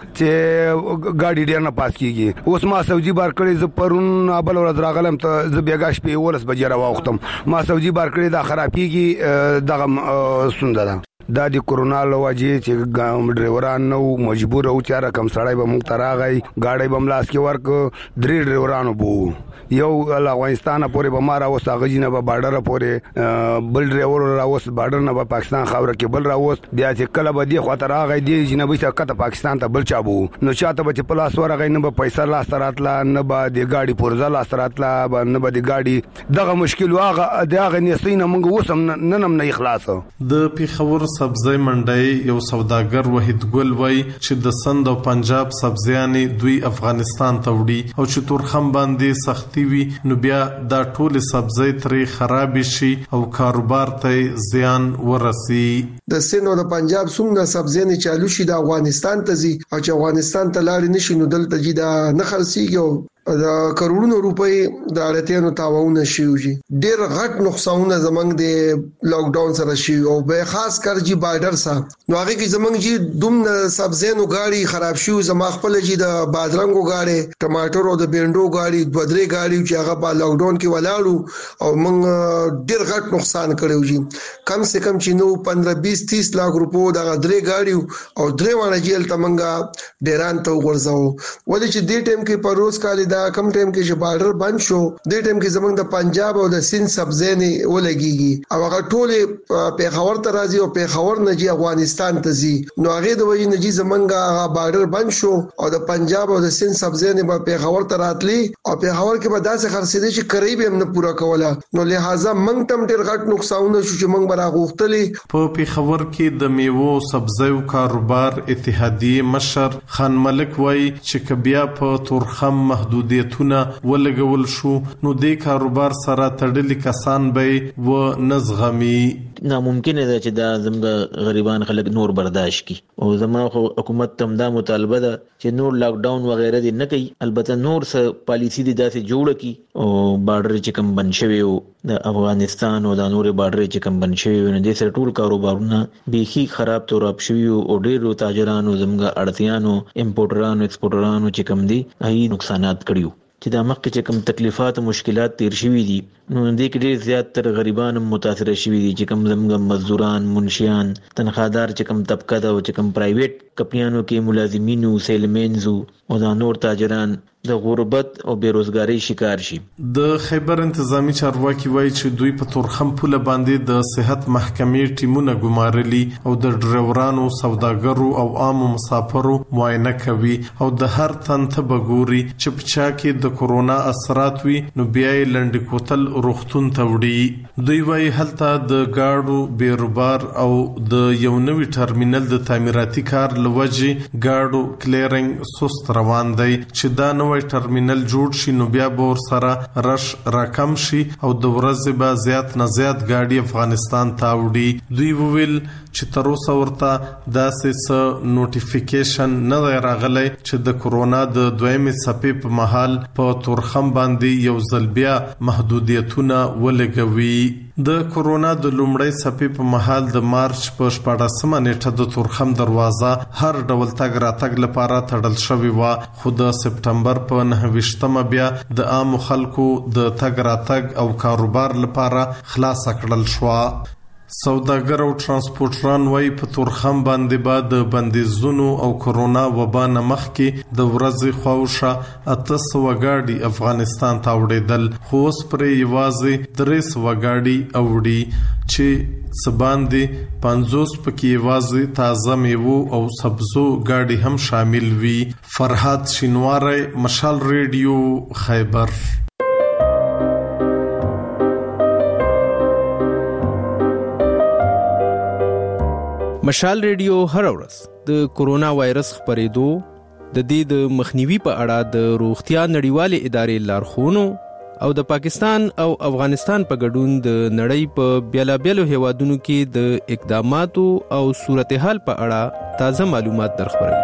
[SPEAKER 18] چې ګاډي ډېر نه پاس کېږي. اوس ما سبزي بار کړې، زه پرون بله ورځ راغلم ته زه بېګا شپې 11 بجې راواوښتم، ما سبزي بار کړې دا خرابېږي، دغه ستونزه ده. دا د کورونا له وجې چې ډریوران نو مجبور او چې رقم سړی به موږ ته راغی، ګاډی به ملاس کې ورک 3 ډریورانو بو، یو له افغانستان پورې به ما راوست، هغه جینه به بارډر پورې بل ډریور راوست، بارډر نه به پاکستان خاوره کې بل راوست، بیا چې کله به دې خواته راغی دې جینه به کته پاکستان ته بل چا بو، نو چاته به چې په لاس ورغی نه به پیسې لاس ته راتله، نه به د ګاډي پرزه لاس ته راتله، نه به د ګاډي دغه مشکل هغه د هغه نیستۍ نه موږ اوس هم نن هم نه خلاصو.
[SPEAKER 17] د پیښور سبزی منډی یو سوداګر وحید ګل وای چې د سند او پنجاب سبزیانې دوی افغانستان ته وړي او چې تورخم باندې سختي وي نو بیا دا ټول سبزی ترې خراب شي او کاروبار ته زیان ورسي.
[SPEAKER 19] د سند او د پنجاب څومره سبزیانې چالو شي د افغانستان ته ځي او چې افغانستان ته لاړ نشي نو دلته جی دا نه خرڅيږي او د کروڑونو روپۍ د اړتیانو تاوونه شي. ډېر غټ نقصانونه زمنګ د لاک ډاون سره شي او به خاص کر جی بارډر سره نو هغه کې زمنګ جی دوم سبزیانو گاډي خراب شي، زما خپل جی د بادرنګو گاډي، ټماټر او د بینډو گاډي، دوه درې گاډي چې هغه په لاک ډاون کې ولاړو او موږ ډېر غټ نقصان کړو جی. کم سے کم چې نو 15-20-30 लाख روپو د درې گاډي او درې وانه جیل تمنګا ډیران ته ورځاو. ولې چې دې ټیم کې پروز کالي کم ټیم کې چې بارډر بند شو د ټیم کې زمونږ د پنجاب او د سند سبزی نه ولګيږي او هغه ټول پیښور ته راځي او پیښور نه جي افغانستان ته ځي، نو هغه د وجې نه جي زمونږ بارډر بند شو او د پنجاب او د سند سبزی نه په پیښور ته راتلی او پیښور کې به داسې خرڅېدي چې قریب هم نه پوره کوله، نو لہذا موږ تم ډېر غټ نقصانونه شو چې موږ برا غوښتلې.
[SPEAKER 17] په پیښور کې د میوه او سبزیو کاروبار اتحادیه مشر خان ملک وای چې بیا په تورخم محدودیتونه ولګول شو نو د کاروبار سره تړلي کسان به و نزغمي.
[SPEAKER 20] ناممکن ده چې دا زموږ غریبان خلک نور برداشت کی او زموږ حکومت تم دا مطالبه ده چې نور لاک ډاون وغیرہ دې نه کوي، البته نور څه پالیسی دې داسې جوړه کی او بارډر چې کم بند شوی او د افغانستان او د نور بارډر چې کم بند شوی نو دې سره ټول کاروبارونه بیخي خراب توراب شوی او ډېرو تاجرانو زموږ اړتیانو امپورټرانو ایکسپورټرانو چې کم دي هي نقصانات کړیو. چې دا مخکې چې کوم تکلیفات او مشکلات تیر شوي دي نو دې کې ډېر زیات تر غریبان متاثر شوي دي چې کوم زموږ مزدوران، منشیان، تنخوادار چې کوم طبقه ده او چې کوم پرایویټ کمپنیانو کې ملازمینو، سیلمینزو او دا نور تاجران د غربت او بیروزګاری شکار شي.
[SPEAKER 17] د خیبر انتظامی چارواکي وایي چې دوی په تورخم پوله باندې د صحت محکمې ټیمونه ګمارلي او د ډرایورانو، سوداګرو او عامو مسافرو معاینه کوي او د هر تن ته بګوري چې په چا کې د کورونا اثرات وي نو بیا یې لنډ کوتل روغتون ته وړي. دوی وایي هلته د گاډو بیروبار او د یو نوي ټرمینل د تعمیراتي کار لوجې گاډو کلیرنګ سست روان دی چې دا نوې ټرمینل جوړ شي نو بیا به ورسره رش راکم شي او د ورځې به زیات نه زیات ګاډي افغانستان ته وړي. دوی وویل چې تر اوسه ورته داسې څه نوټیفیکیشن نه دی راغلی چې د کورونا د دویمې څپې په مهال په تورخم باندې یو ځل بیا محدودیتونه ولګوي. د کورونا د لومړۍ څپې په مهال د مارچ په 14مه نیټه د تورخم دروازه هر ډول تګ راتګ لپاره تړل شوې وه، خو د سپټمبر په 29مه بیا د عامو خلکو د تګ راتګ او کاروبار لپاره خلاص کړل شوه. سوداګر او ترانسپورټران وایي په تورخم باندې به د بندیزونو او کورونا وبا نه مخکې د ورځې خواوشه 800 ګاډي افغانستان ته وړېدل، خو اوس پرې یوازې 300 ګاډي اوړي چې څه باندې 50 پکې یوازې تازه میوو او سبزو ګاډي هم شامل وي. فرحات شینواری، مشال ریډیو، خیبر.
[SPEAKER 6] مشال ریډیو هر ورځ د کورونا وایرس خپرېدو د دې د مخنیوي په اړه د روغتیا نړیوالې ادارې لارښوونو او د پاکستان او افغانستان په ګډون د نړۍ په بیلابیلو هیوادونو کې د اقداماتو او صورتحال په اړه تازه معلومات درخبروي.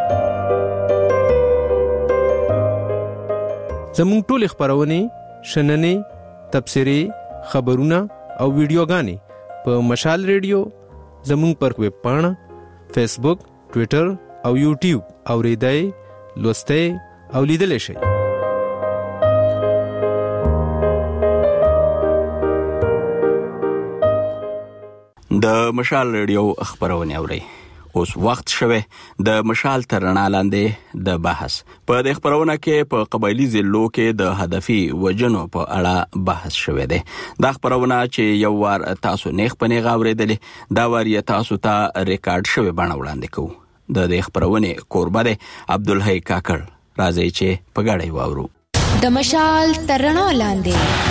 [SPEAKER 6] زموږ ټول خبرونه، شننې، تبصرې، خبرونه او ویډیوګانې په مشال ریډیو زموږ پر ویب پاڼه، فیسبوک، ټویټر او یوټیوب اوریدای، لوستای او لیدل شئ.
[SPEAKER 1] د مشال ریډیو خبرونه اورئ. اوس وخت شوه د مشال تر رڼا لاندې د بحث. په دې خبرونه کې په قبایلی ضلعو کې د هدفي وجنو په اړه بحث شوه دی. دا خبرونه چې یو وار تاسو نیغ په نیغ اوریدلې، دا وار یې تاسو ته ریکارډ شوه بڼه وړاندې کوو. د دې خبرونه قربا دی عبدالحی کاکړ. راځي چې په ګډه واورو.
[SPEAKER 21] د مشال تر رڼا لاندې.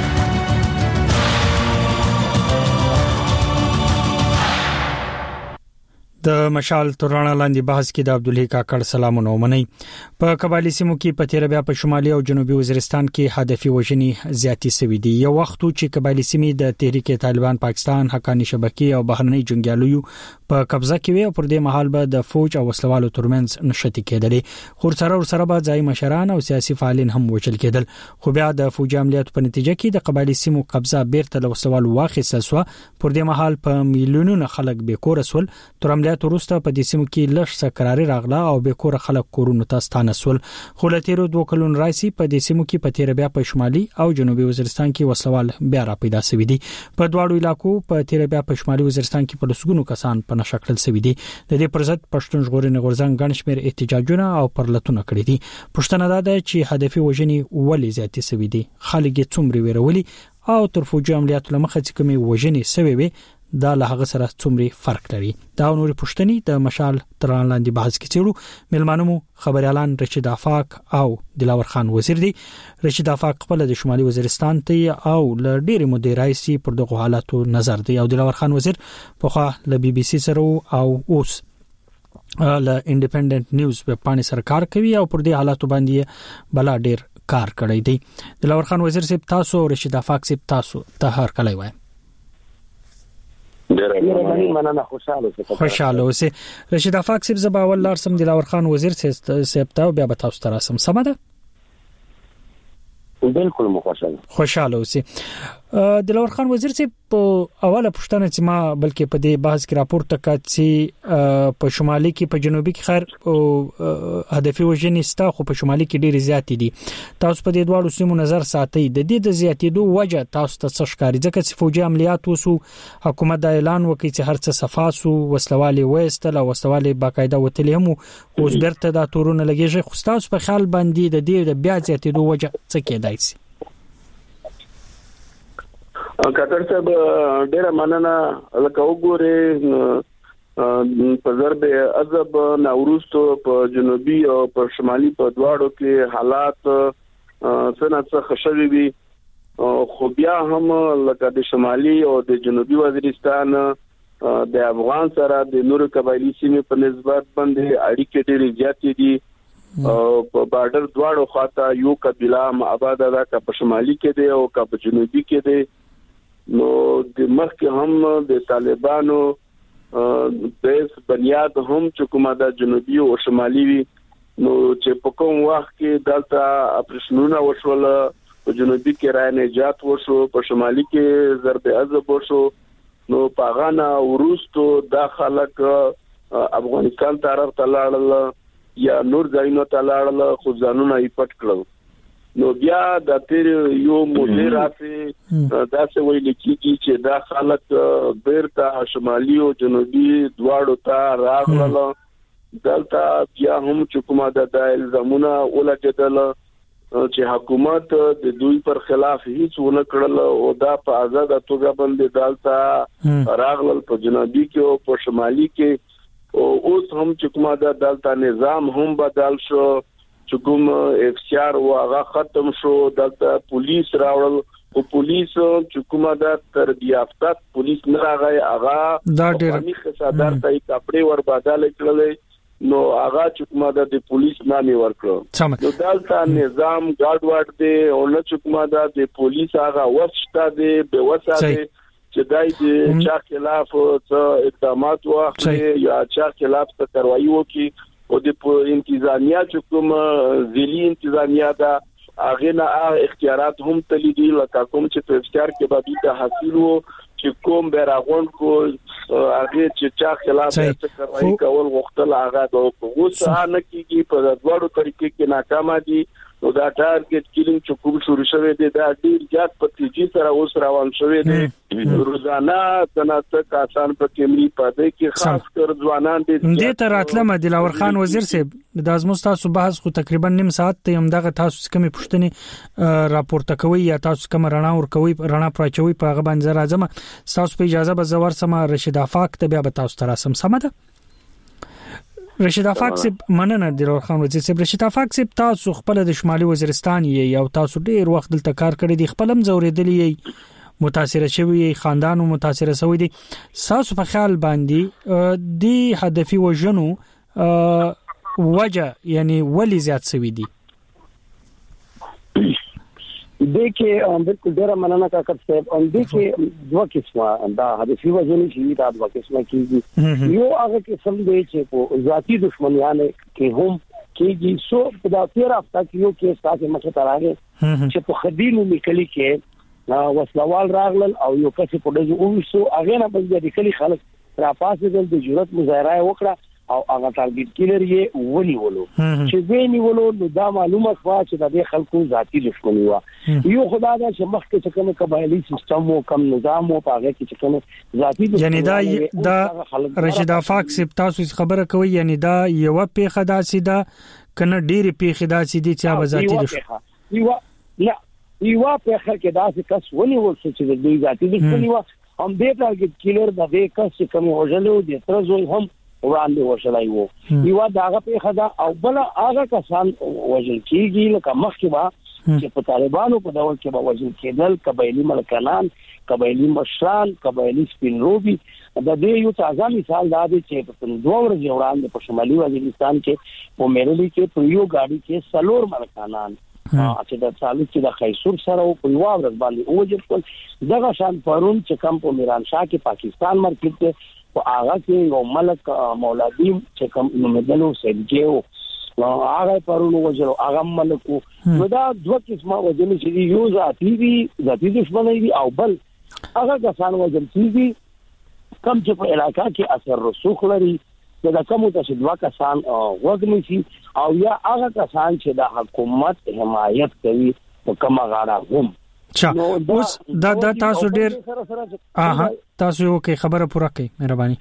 [SPEAKER 22] د مشال ترانه لاندې بحث کې د عبدالحی کاکړ سلامونه ومني. په قبایلی سیمو کې په تیر بیا په شمالي او جنوبي وزیرستان کې هدفي وژنې زیاتې سوي دي. یو وخت چې قبایلی سیمې د تحریک طالبان پاکستان، حقانی شبکې او بهرنۍ جنگیالیو په قبضه کې وي او پر دې مهال به د فوج او وسلوالو ترمنځ نشټي کېدلې. خو سره به ځای مشران او سیاسي فعالین هم وژل کېدل. خو بیا د فوجي عملیاتو په نتیجه کې د قبایلی سیمو قبضه بیرته له وسلوالو واخیستل شو. پر دې مهال په میلیونونو خلک بیکور شول. تر عملیاتو وروسته په دې سیمو کې لږ څه قراري راغله او بیکور خلک کورونو ته ستانه شول. خو له تیرو 2 کلونو راځي په دې سیمو کې په تیر بیا په شمالي او جنوبي وزیرستان کې وسلوال بیا را پیدا شوي دي. په دواړو علاقو په تیر بیا په شمالي وزیرستان کې په لسګونو کسان په نشکل شوي دي. د دې پر ضد پښتون ژغورنې غورځنګ ګڼ شمېر احتجاجونه او پرلتونه کړي دي. پښتنه ده چې هدفي وژنې ولې زیاتې شوي دي، خلک یې څومره ویرولي او تر فوجي عملیاتو لمخه چې کومې وژنې شوي وي دا له هغه سره څومره فرق لري. دا نور پښتني د مشال تران لاندې بحث کې چیرو. ملمانو خبريالان رشید افاق او دلاور خان وزیر دي. رشید افاق خپل د شمالي وزیرستان ته او ل ډېر مودې راځي پر دغه حالاتو نظر دی او دلاور خان وزیر په ل بي بي سي سره او اوس ل انډیپندنت نیوز په پانی سرکار کوي او پر دې حالاتو باندې بلا ډېر کار کړی دی. دلاور خان وزیر صاحب تاسو، رشید افاق صاحب تاسو ته هر کله وای خوشاله اوسه. رشید افاق صاحب زبا اول لار سم دلاور خان وزیر صاحب ته بیا به تاسو تر سم سمه ده.
[SPEAKER 23] بالکل خوشاله اوسه.
[SPEAKER 22] دلور خان وزیر چې په اوله پښتنه چې ما بلکې په دې بحث کې راپورته کړ چې په شمالي کې په جنوبي کې خیر هدفي وژنې ستا خو په شمالي کې ډېر زیات دي تاسو په دې دواړو سیمو نظر ساتئ د دې د زیاتېدو وجه تاسو ته څه ښکاري ځکه چې فوجي عملیات وسو حکومت د اعلان وکړي چې هر څه صفاسو وسلوالي وېستل او وسلوالي باقاعده وتلې هم اوس برته دا تورونه لګیږي خو تاسو په خیال باندې د دې بیا زیاتېدو وجه څه کېدای شي
[SPEAKER 3] کاکړ صاحب ډېر مننه لکه وګوره په ضرب عذاب نوروز په جنوبي او په شمالي په دواړو کې حالات څنګه خشوي وي خو بیا هم لکه د شمالي او د جنوبي وزیرستان د افغان سره د نور قبایلی سیمې په نسبت باندې اړیکې ډېرې زیاتې دي په بارډر دواړو خواته یو قبیله آباد ده که په شمالي کې دی او که په جنوبي کې دی نو د مخکې هم د طالبانو بیس بنیاد هم چې کومه د جنوبي او شمالي وي نو چې په کوم وخت کې دلته اپریشنونه وشول په جنوبي کې رای نجات وشو په شمالي کې ضرب عذاب وشو نو پاغانا ورستو د خلک افغانستان طرف ته لاړل یا نور ځایونو ته لاړل خو ځانونه یې پټ کړل نو بیا د تیر یو مدیر افي داسې ویل کیږي چې دا خلک بیرته شمالي او جنوبي دواړو ته راغلل دلته بیا هم چې کومه د الزامونه ولګېدل چې حکومت د دوی پر خلاف هیڅ ونه کړل او دا په آزاد توګه باندې دلته راغلل په جنوبي کې او په شمالي کې او اوس هم چې کومه د دلته نظام هم بدل شو چې کوم افسر واغه ختم شو دلته پولیس راوړل او پولیس چې کومه د تربیافت پولیس نه راغی هغه د ډېر خصادار ته کپڑے ور بدل کړل نو هغه چې کومه د پولیس نامې ورکړو نو دلته نظام ګاډ دی او نه چې کومه د پولیس هغه ورشته دی به وساته چې دای د چا خلاف څه اقدامات واخلي یا چا خلاف څه کاروایی وکړي او د انتظامیه چې کوم ذیلی انتظامیه دا هغه نه اختیارات هم تلیدي لکه کوم چې په اختیار کې به د حاصل وو چې کوم بیرغون کو هغه چې چا خلاف څه کاروایی کول غوښتل هغه د اوس نه کیږي په دواړو طریقې کې ناکام دي نو دا ټارګټ کیلینګ چې کوم شروع شوی دی دا ډیر زیات په تیزی سره اوس روان شوی دی روزانه تناسب کسان په کیمري پدې کې خاص کر ځوانان
[SPEAKER 22] دې ته راتلم دلاور خان وزیر صاحب د ازموس تاسو بحث خو تقریبا نیم ساعت ته هم دغه تاسو کومې پښتنې راپورته کوي یا تاسو کوم رڼا ور کوي رڼا پراچوي په هغه باندې راځم تاسو په اجازه به زور سم رشید افاق ته بیا به تاسو تر سم ده رشید افاق صاحب مننه دلور خان وزیر صاحب رشید افاق صاحب تاسو خپل د شمالي وزیرستان یو تاسو ډیر وخت دلته کار کړی دی خپلم زوریدلی متاثر شوی خاندانو متاثر شوی دي تاسو په خیال باندې دی هدفي وژنو وجه یعنی ولی زیات شوی دي
[SPEAKER 4] دیکھیں بالکل ډیر مننه کاکړ صاحب ان دیکھیں دوه قسمه دا هدفي وژنې شي دا دوه قسمه کیږي یو هغه قسم دی چې په ذاتی دښمنیانه کې هم کیږي سو دا 13 هفته کې یو کې تاسو مخه تراغه چې په خدینو لیکلي کې وسلوال راغلل او یو کس په دغه اوسو هغه نه بل د کلی خلک را پاسېدل د جرأت مظاهره وکړه او هغه ټارګټ کیلر یې ونیولو چې وینیولو نو دا معلومه شوه چې د خلکو ذاتی دښمنی و یو خدای دا چې مخکې چې کوم قبایلی سیستم او کم نظام او هغه کې چې کوم ذاتی
[SPEAKER 22] یعنی دا رشید افاق صاحب تاسو خبره کوي یعنی دا یو پیخه داسې دا کنه ډېری پیخه داسې دي چې به ذاتی دښمنی
[SPEAKER 4] یو پیخه کې داسې کس ونیول چې د ذاتی دښمنی و هم دې ټارګټ کیلر د دې کس چې کوم وژلو د ترزوی هم وړاندې وشلای وو یو داغه په خدا او بل هغه کسان وژل کیږي لکه مخکې با چې په طالبانو په ډول کې به وژل کېدل قبایلی ملکانان قبایلی مشران قبایلی سپینروبي د دې یو تازه مثال دا دی چې په 2 ورځې وړاندې په شمالي وزیرستان کې په میرلی کې په یو گاډي کې سلور ملکانان چې د ثالث چې د خیسور سره په یو ورځ باندې اوجر کول دغه شان پرون چې کم په میران شاه کې پاکستان مرکز په هغه کې یو ملک مولادی چې کوم نومدلو سیدجیو هغه پرونو وجلو هغه ملکو نو دا دوه قسمه وجل چې یو ذاتی دشمنی دی او بل هغه کسان وجل چې کم چې په علاقہ کې اثر رسوخ لري دا کوم ته دوه کسان وګمي شي او یا هغه کسان چې د حکومت حمایت کوي په کومه غاړه هم
[SPEAKER 22] اوس دا تاسو ډیر تاسو یو کې خبره پوره کړئ مهرباني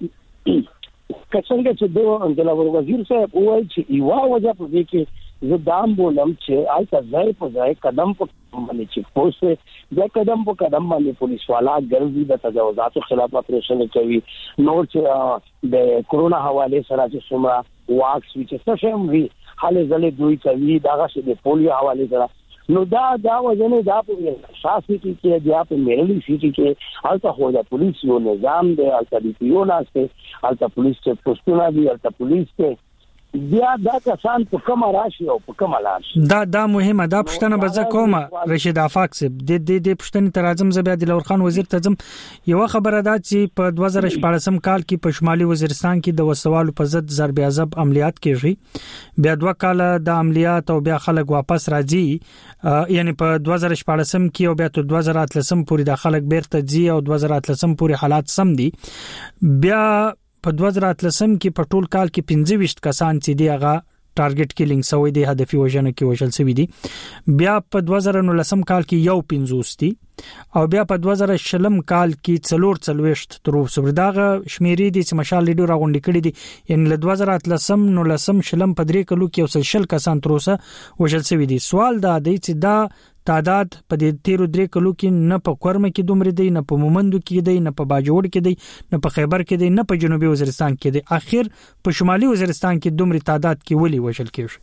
[SPEAKER 4] کڅنګ چې د جناب وزیر صاحب وایي چې یو وجه په دې کې زه دام بولم چې آیته ځای په ځای قدم په باندې چې پوسټ د قدم په قدم باندې پولیس والا ګرځي د تجاوزاتو خلاف اپریشن کوي نور چې د کرونا حواله سره چې څومره واکس چې څه هم وي حاله ځلې دوی کوي داغه چې د پولیو حواله سره نو دا وجنه دا په شاسي کې د اپ مېرلي سيټي کې البته خو د پولیس یو نظام دی البته دیو ناشته البته پولیس ته پوسټونه دي البته پولیس ته بیا دا کسان په کوم راشي او په کوم لارشي
[SPEAKER 22] دا مهمه دا پښتنه بزه کومه رشید افاق سب د پښتنې تر اعظم زبید لور خان وزیر تزم یو خبره ده چې په 2014 کال کې په شمالي وزیرستان کې د وسوالو په ضد ضرب عذاب عملیات کیږي بیا 2 کال د عملیات او بیا خلک واپس راځي یعنی په 2014 کې او بیا تر 2013 پورې د خلک بیرته ځي او 2013 پورې حالات سم دي بیا په 2013 کې په ټول کال کې 25 کسان چې دی هغه ټارګټ کیلینګ سوی دی هدفي وژنه کې وژل شوی دی بیا په 2019 کال کې یو 50 دي او بیا په 2020 کال کې 44 تر اوسه دغه شمیرې دي چې مشال لیډر راغونډې کړي دي ان له 2013 نو لسم شلم په 3 کلو کې اوسه کسان تر اوسه وژل شوی دي سوال دا دی چې دا تعداد په دې 3 کلو کې نه په کورمه کې دومره دی نه په مومندو کې دی نه په باجوړ کې دی نه په خیبر کې دی نه په جنوبي وزیرستان کې دی اخر په شمالي وزیرستان کې دومره تعداد کې ولي وژل کېږي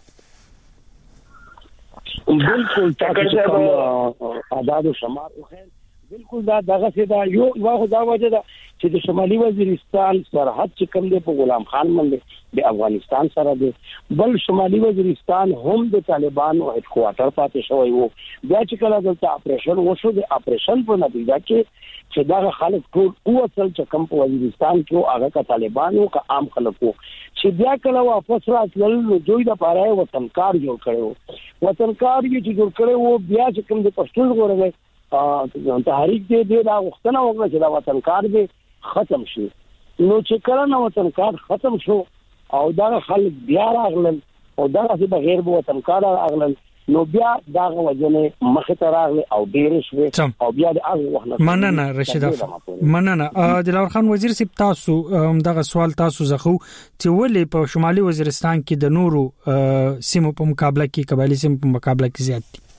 [SPEAKER 4] بالکل تاسو اعداد او شمار خو بالکل دغه څه دا یو واخو دا وجه ده چې د شمالي وزیرستان سرحد چې کوم دی په غلام خان باندې د افغانستان سره دی بل شمالي وزیرستان هم د طالبانو هډ کوارټر پاتې شوی وو بیا چې کله دلته اپریشن وشو د اپریشن په نتیجه کې چې دا خلک ټول اوصل چې کوم په وزیرستان کې هغه کا طالبانو کا عام خلکو چې بیا کله واپس راتلل نو دوی د پاره وطنکار جوړ کړو وطنکار چې جوړ کړو بیا چې کوم د پښتون غوړغه تحریک دې دا وختونه وکړه چې دا وطنکار دې ختم شي نو چې کله نو وطنکار ختم شو او دا خلک بیا راغلل او دا چې بغیر وطنکار راغلل نو بیا دا وجنه مخ ته راغلی او ډیر شوی او بیا د هغه وخت
[SPEAKER 22] مننه رشید مننه دلور خان وزیر سپ تاسو دغه سوال تاسو زخو چې ولې په شمالي وزیرستان کې د نورو سیمو په مقابله کې قبایلی سیمو په مقابله کې زیات دي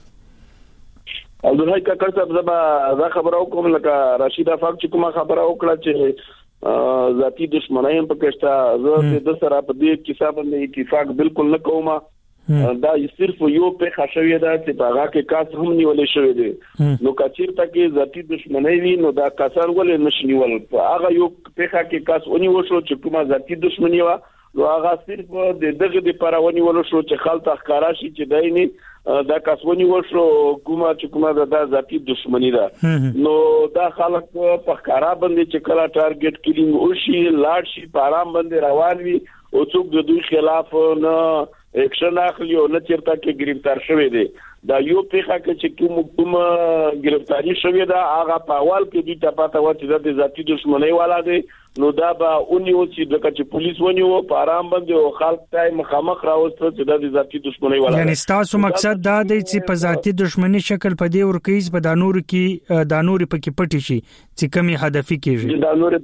[SPEAKER 3] عبدالحی کاکړ صاحب زما خبره وکم لکه رشید افاق چې کومه خبره وکړه چې ذاتی دشمنی هم پکښتا زه د سره په دې کیسه باندې اتفاق بالکل نه کوم دا صرف یو په خښوی دا چې هغه کې کاس هم نیولې شوی دی نو کچیر ته کې ذاتی دشمنی وی نو دا کسان ولې نشنیول هغه یو په کې کاس اونې وشو چې کومه ذاتی دشمنی و نو هغه صرف د دغه د پرونی ول شو چې خلک ښکارا شي چې دایني دا کسونی وشو کومه د ذاتی دشمنی ده نو دا خلک په ښکارا باندې چې کله ټارګټ کیلینګ وشي لاړ شي په آرام باندې روان وي او څوک د دوی خلاف نه اکشن اخلي او نه چیرته کې گرفتار شوی دی دا یو پیخه چې کوم گرفتاری شوی دا هغه په اول کې دوی ته پاته و چې د ذاتی دشمنی والا دی نو دا به اونیو چې د پولیس ونیو په آرام باندې او خلک ته مخامخ راوستل چې د ذاتی دشمنی والا
[SPEAKER 22] یعنی تاسو مقصد دا دی چې په ذاتی دشمنی شکل په دې ورکیز په دانور پکې پټی شي چې کمی هدفي کیږي
[SPEAKER 3] دانور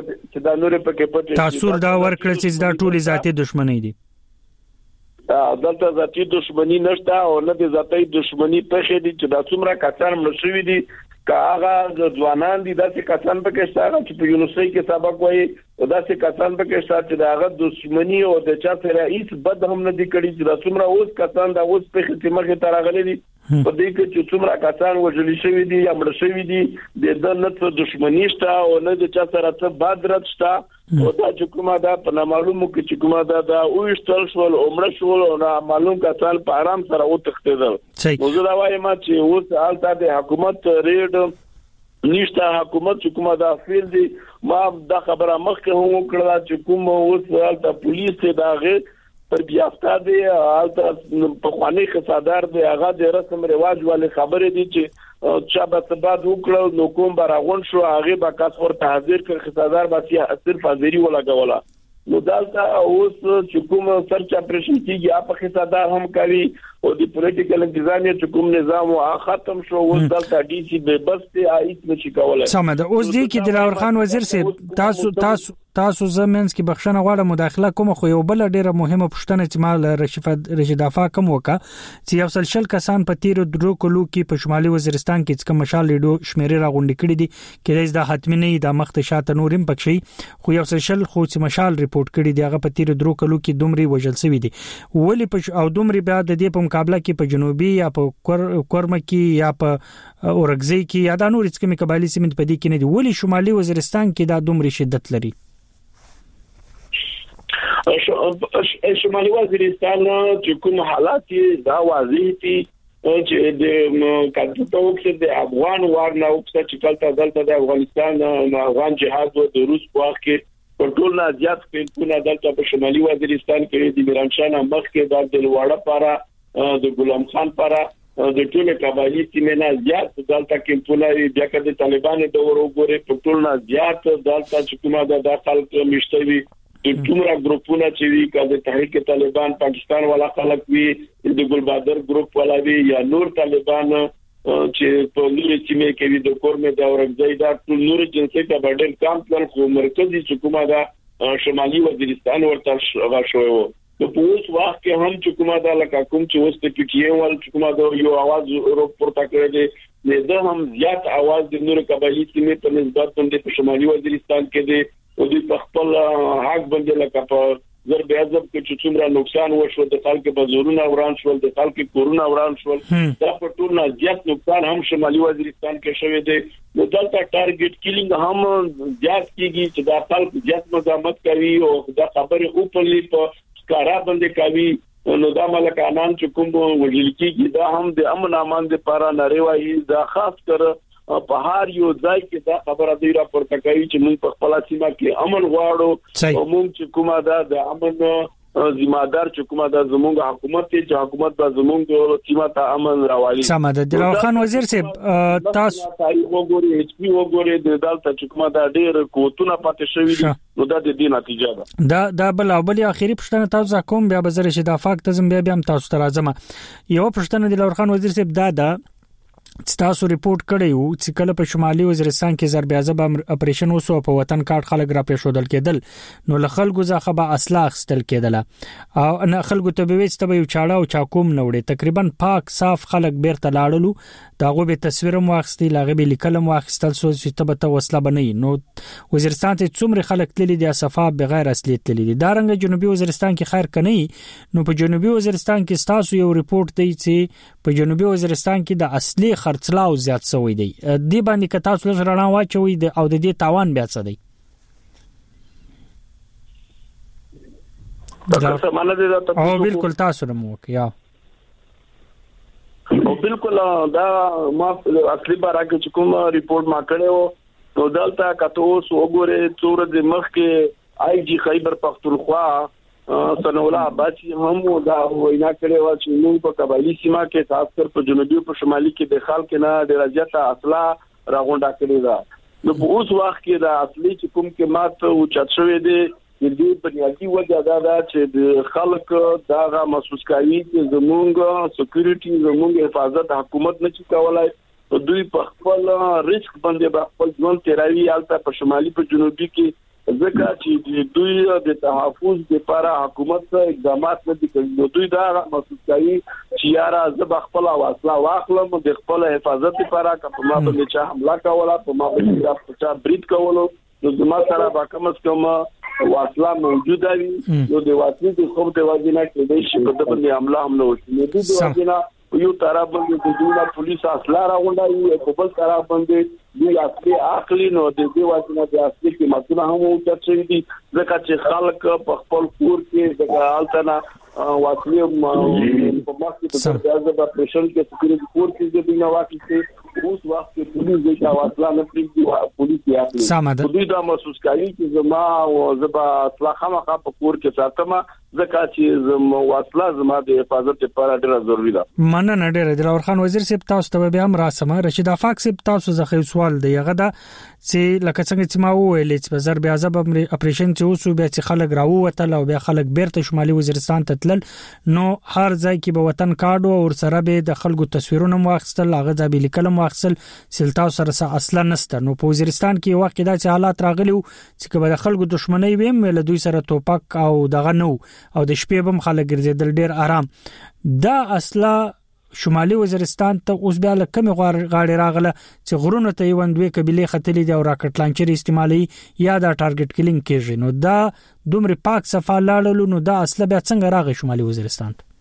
[SPEAKER 3] پکې پټي
[SPEAKER 22] تاسو دا ورکړل چې دا ټول ذاتی دشمنی دي
[SPEAKER 3] دلته ذاتی دشمنی نشته او نه د ذاتی دشمنی په خې دي چې دا څومره کسان مشوي دي کاغه ځوانان دي داسې کسان په کې ستاره چې په یونیورسيټي کې سبق وایي او داسې کسان په کې ستاره چې داغه دشمنی او د چا سره هیڅ بد هم نه دي کړی چې دا څومره اوس کسان دا اوس په خې مخه ترغلي دي په دې کې چې څومره کسان وژل شوی دي یا مړ شوی دي د نه دشمنی شته او نه د چا سره څه بادرت شته او دا چې کومه دا په معلومو کې چې کومه دا اوښتل شول او مړ شول او نه معلوم کسان په آرام سره وتښتیدل نو زه دا وایم چې اوس حالت د حکومت ریډ نشته حکومت چې کومه دا فیل دي ما دا خبره مخکې هم وکړه چې کوم اوس حالت پولیس دا غي تربیافته دي البته په خواني خصادار دي هغه د رسم رواج ولې خبرې دي چې چا به بعد وکړو نو کوم براغون شو هغه به کاس ورته حاضر کړ خصادار به صرف حاضری ولګوله نو دالته اوس چې کوم سرچ اپریشن کیږي په خصادار هم کوي او د پولیټیکل انتظامیه چې کوم نظام ختم شو اوس دالته ډي سي به بس ته ایت نشي کولای
[SPEAKER 22] سم ده اوس دی کې دلاور خان وزیر سي تاسو زمونږ کې بخښنه غواړم مداخله کوم خو یو بل ډیره مهمه پوښتنه چې مال رشیدافا کوم وکا چې یو سل کسان په تیر درو کلو کې په شمالي وزیرستان کې څنګه مشال لیډو شمیرې راغونډې کړې دي کې دا حتمی نه د مخ ته شاته نورم پکشي خو یو سل خو چې مشال ریپورت کړي دی هغه په تیر درو کلو کې دومره وژل شوی دي ولی په او دومره بیا د دې په مقابله کې په جنوبي یا په کورم کې یا په اورګزي کې یا د نور څخه قبایلی سیمه په دې کې نه دي ولی شمالي وزیرستان کې دا دومره شدت لري
[SPEAKER 3] شمالي وزیرستان چې کوم حالات دا واضح دي چې د کډوټو د افغان وارنه او چې کلته دلته د افغانستان افغان جهاد او د روس په وخت کې په ټول نه زیات کلونه دلته په شمالي وزیرستان کې د میرانشاه مخ کې د دلواړه لپاره د غلام خان لپاره د ټول قبایلی سیمه نه زیات دلته کې پولای بیا کده طالبان د ورغوري په ټول نه زیات دلته چې کومه د خلک مشتوي د ټومره ګروپونه چې وی کده تحریک طالبان پاکستان والا خلک وی د ګلبادر ګروپ والا وی یا نور طالبان چې په نوري سیمه کې د کورمه د اورګزای دا ټول نور جنسي ته بدل کام کړل خو مرکزی حکومت دا شمالي وزیرستان ورته غاښوي نو په اوس وخت کې هم حکومت دا لکه کوم چې اوس د پی ټی ایم ول حکومت یو आवाज ورپورته کړی دی نه ده هم زیات आवाज د نور قبایلی سیمه په نسبت باندې په شمالي وزیرستان کې دی او د خپل حق باندې لکه په ضرب عذاب کې چې څومره نقصان وشو د خلکو بازارونه وران شول د خلکو کورونه وران شول دا په ټول نه زیات نقصان هم شمالي وزیرستان کې شوی دی نو دلته ټارګټ کیلینګ هم زیات کیږي چې دا خلک زیات مزاحمت کوي او دا خبره اوپنلی په کارا باندې کوي نو دا ملکانان چې کوم وجل کیږي دا هم د امن امان لپاره نړیوالي دا خاص کر په هر یو ځای کې دا خبره دی راپورته کوي چې موږ په خپل سیمه کې امن غواړو او موږ چې کومه دا د امن ذمہدار چې کومه دا زموږ حکومت چې حکومت به زموږ سیمه ته امن راوړي
[SPEAKER 22] سمه د دلاور خان وزیر صاحب تاسو
[SPEAKER 3] وګورئ ایچ پی وګورئ د دالته چې کومه دا ډېر کوتونه پاتې شوی دي نو دا د دې نتیجه ده دا بل اخیری پښتنه تاسو کوم بیا بزر شي د فاکت زم بیا هم تاسو ته راځم یو پښتنه د دلاور خان وزیر صاحب دا تاسو ریپورت کړیو چې کله په شمالي وزیرستان کې ضرب عذاب اپریشن وسو په وطن کارت خلک را پېښودل کېدل نو له خلکو ځخه به اسلاخ ستل کېدل او نه خلکو ته به وځ ته یو چاړه او چاکوم نوړي تقریبا پاک صاف خلک بیرته لاړلو داغه به تصویر مو واخستي لاغه به لیکل مو واخستل سو چې ته وسله بنئ نو وزیرستان ته څومره خلک تللی دي صفه بغیر اصلیت تللی دي دا رنګ جنوبي وزیرستان کې خیر کني نو په جنوبي وزیرستان کې تاسو یو ریپورت دی چې په جنوبي وزیرستان کې د اصلي خرڅلاو زیات شوی دی دی باندې که تاسو لږ رڼا واچوي او د دې تاوان بیا څه دی او بالکل تاسو نمو یا او بالکل دا ما اصلي بارکه چې کوم ریپورت ما کړو نو دلته کته اوس وګوره څور د مخ کې آی جی خیبر پختونخوا سنولا عباسی هم دا وینا کړی و چې موږ په قبایلی سیمه کې خاص کر په جنوبي او په شمالي کې د خلک نه د راځه اصله راغونډه کړی دا نو په اوس وخت کې دا اصلي چې کوم کې ماته او چت شوې دي د دې بنیادی وجه دا چې د خلک دا محسوس کوي چې زموږ سکیورټي زموږ حفاظت حکومت نه چي کولای دوی په خپل ریسک باندې په خپل ځان تیراوي البته په شمالي په جنوبي کې ځکه چې دوی د تحفظ لپاره حکومت څخه اقدامات نه کوي دوی دا محسوس کوي چې یاره زه خپل واصله واخلم د خپل حفاظت لپاره کومه باندې چې حمله کوله په ما باندې چې برید کولو نو زما سره با کم از کم واصله موجوده وي نو د واصلې د خو د وازینه کې د شي په باندې حمله هم نه وشي نو د وازینه یو طرف باندې د دوی پولیس اصله راغونډي په بل طرف باندې دوی اصلي نو د دې وازینه د اصلي کې مسله هم وچتشي دي ځکه چې خلک په خپل کور کې د الټنا واصلې په مخکې په د اپریشن کې سکیورټي کور کې د دوی واقعي اوس وخت کې پولیس د واصله نه پریږدي پولیس یې دوی دا محسوس کوي چې زما او زبا اصلاح خامخا په کور کې ساتمه ځکه چې واصله زما د حفاظت لپاره ډېره ضروری ده.
[SPEAKER 22] مننه ډېره. دلور خان وزیر صاحب تاسو ته بیا هم راسمه. رشید افاق صاحب تاسو زخه سوال دی هغه دا چې لکه څنګه چې ما وویل چې په ضرب عذاب اپریشن چې اوسو بیا چې خلک راووتل او بیا خلک بیرته شمالي وزیرستان ته تلل نو هر ځای کې به وطن کارډ او سره به د خلکو تصویرونه واخیستل هغه ځای لیکلم واخیستل سلتاو سره اصلا نشته. نو په وزیرستان کې وخت دا چې حالات راغلي چې کله د خلکو دښمنۍ ویم ول دوی سره توپک او دغه نو او د شپې بم خلک ګرځیدل ډیر آرام. دا اصله شمالي وزیرستان ته اوس بیا لکه غاړي راغله چې غرونه ته یوندوي قبيله خطلې دی او راکټ لانچر استعمالي یا دا ټارګټ کلینګ کیږي. نو دا دومره پاک صفه لاړل نو دا اصله بیا څنګه راغی شمالي وزیرستان ته؟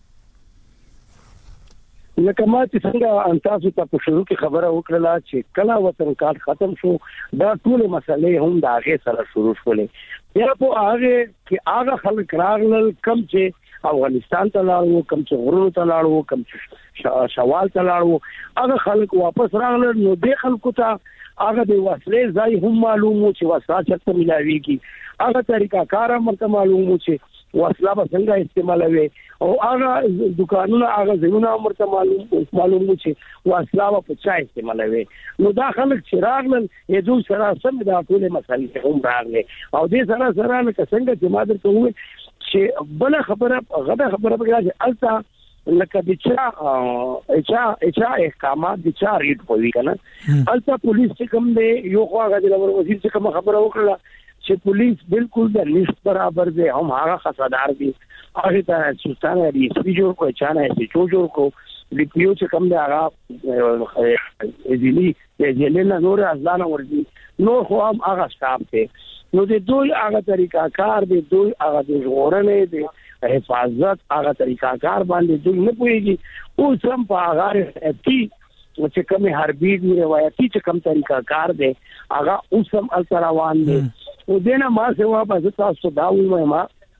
[SPEAKER 4] لکه ما چې څنګه تاسو ته په شروع کې خبره وکړه چې کله وطن کار ختم شو دا ټول مسلې هم دا هغه سره شروع شولې. بیا په هغه کې هغه خلک راغلل کم چې افغانستان ته لاړو کم چې غرونو ته لاړو کم چې شوال ته لاړو هغه خلک واپس راغلل. نو د خلکو ته هغه د وسلې ځای هم معلومو چې وسله چرته ملاويږي هغه طریقه کار مرته معلومو چې وسله به څنګه استعمالوي او هغه دکانونه هغه زمونه مرته معلومو چې وسله په چا استعمالوي. نو دا خلک چې راغلل یې دوی سره سم دا ټول مسلې هم راغلي او دې سره سره لکه څنګه چې ما درته وویل چې بل خبره غدا خبره بګا چې التا لکه د چا احکامات د چا ریټ پوي کنه التا پولیس چې کوم دی یو خو هغه د وزیر چې کوم خبره وکړه چې پولیس بالکل د لیست برابر دی هم هغه خصادار دي هغه ته سلطان دی سپی جوړ کو چانه سي جوړ کو د پیو چې کوم دی هغه ازلی نه نور ازلانه وردي نو خو هم هغه سټاپ دی. نو د دوی هغه طریقہ کار دی دوی هغه د ژغورنې دی حفاظت هغه طریقہ کار باندې دوی نه پوهیږي او سم په هغه تی چې کوم حربي روایتي چې کوم طریقہ کار دی هغه اوسم التروان دی. او دینه ما سوا په تاسو دا وایم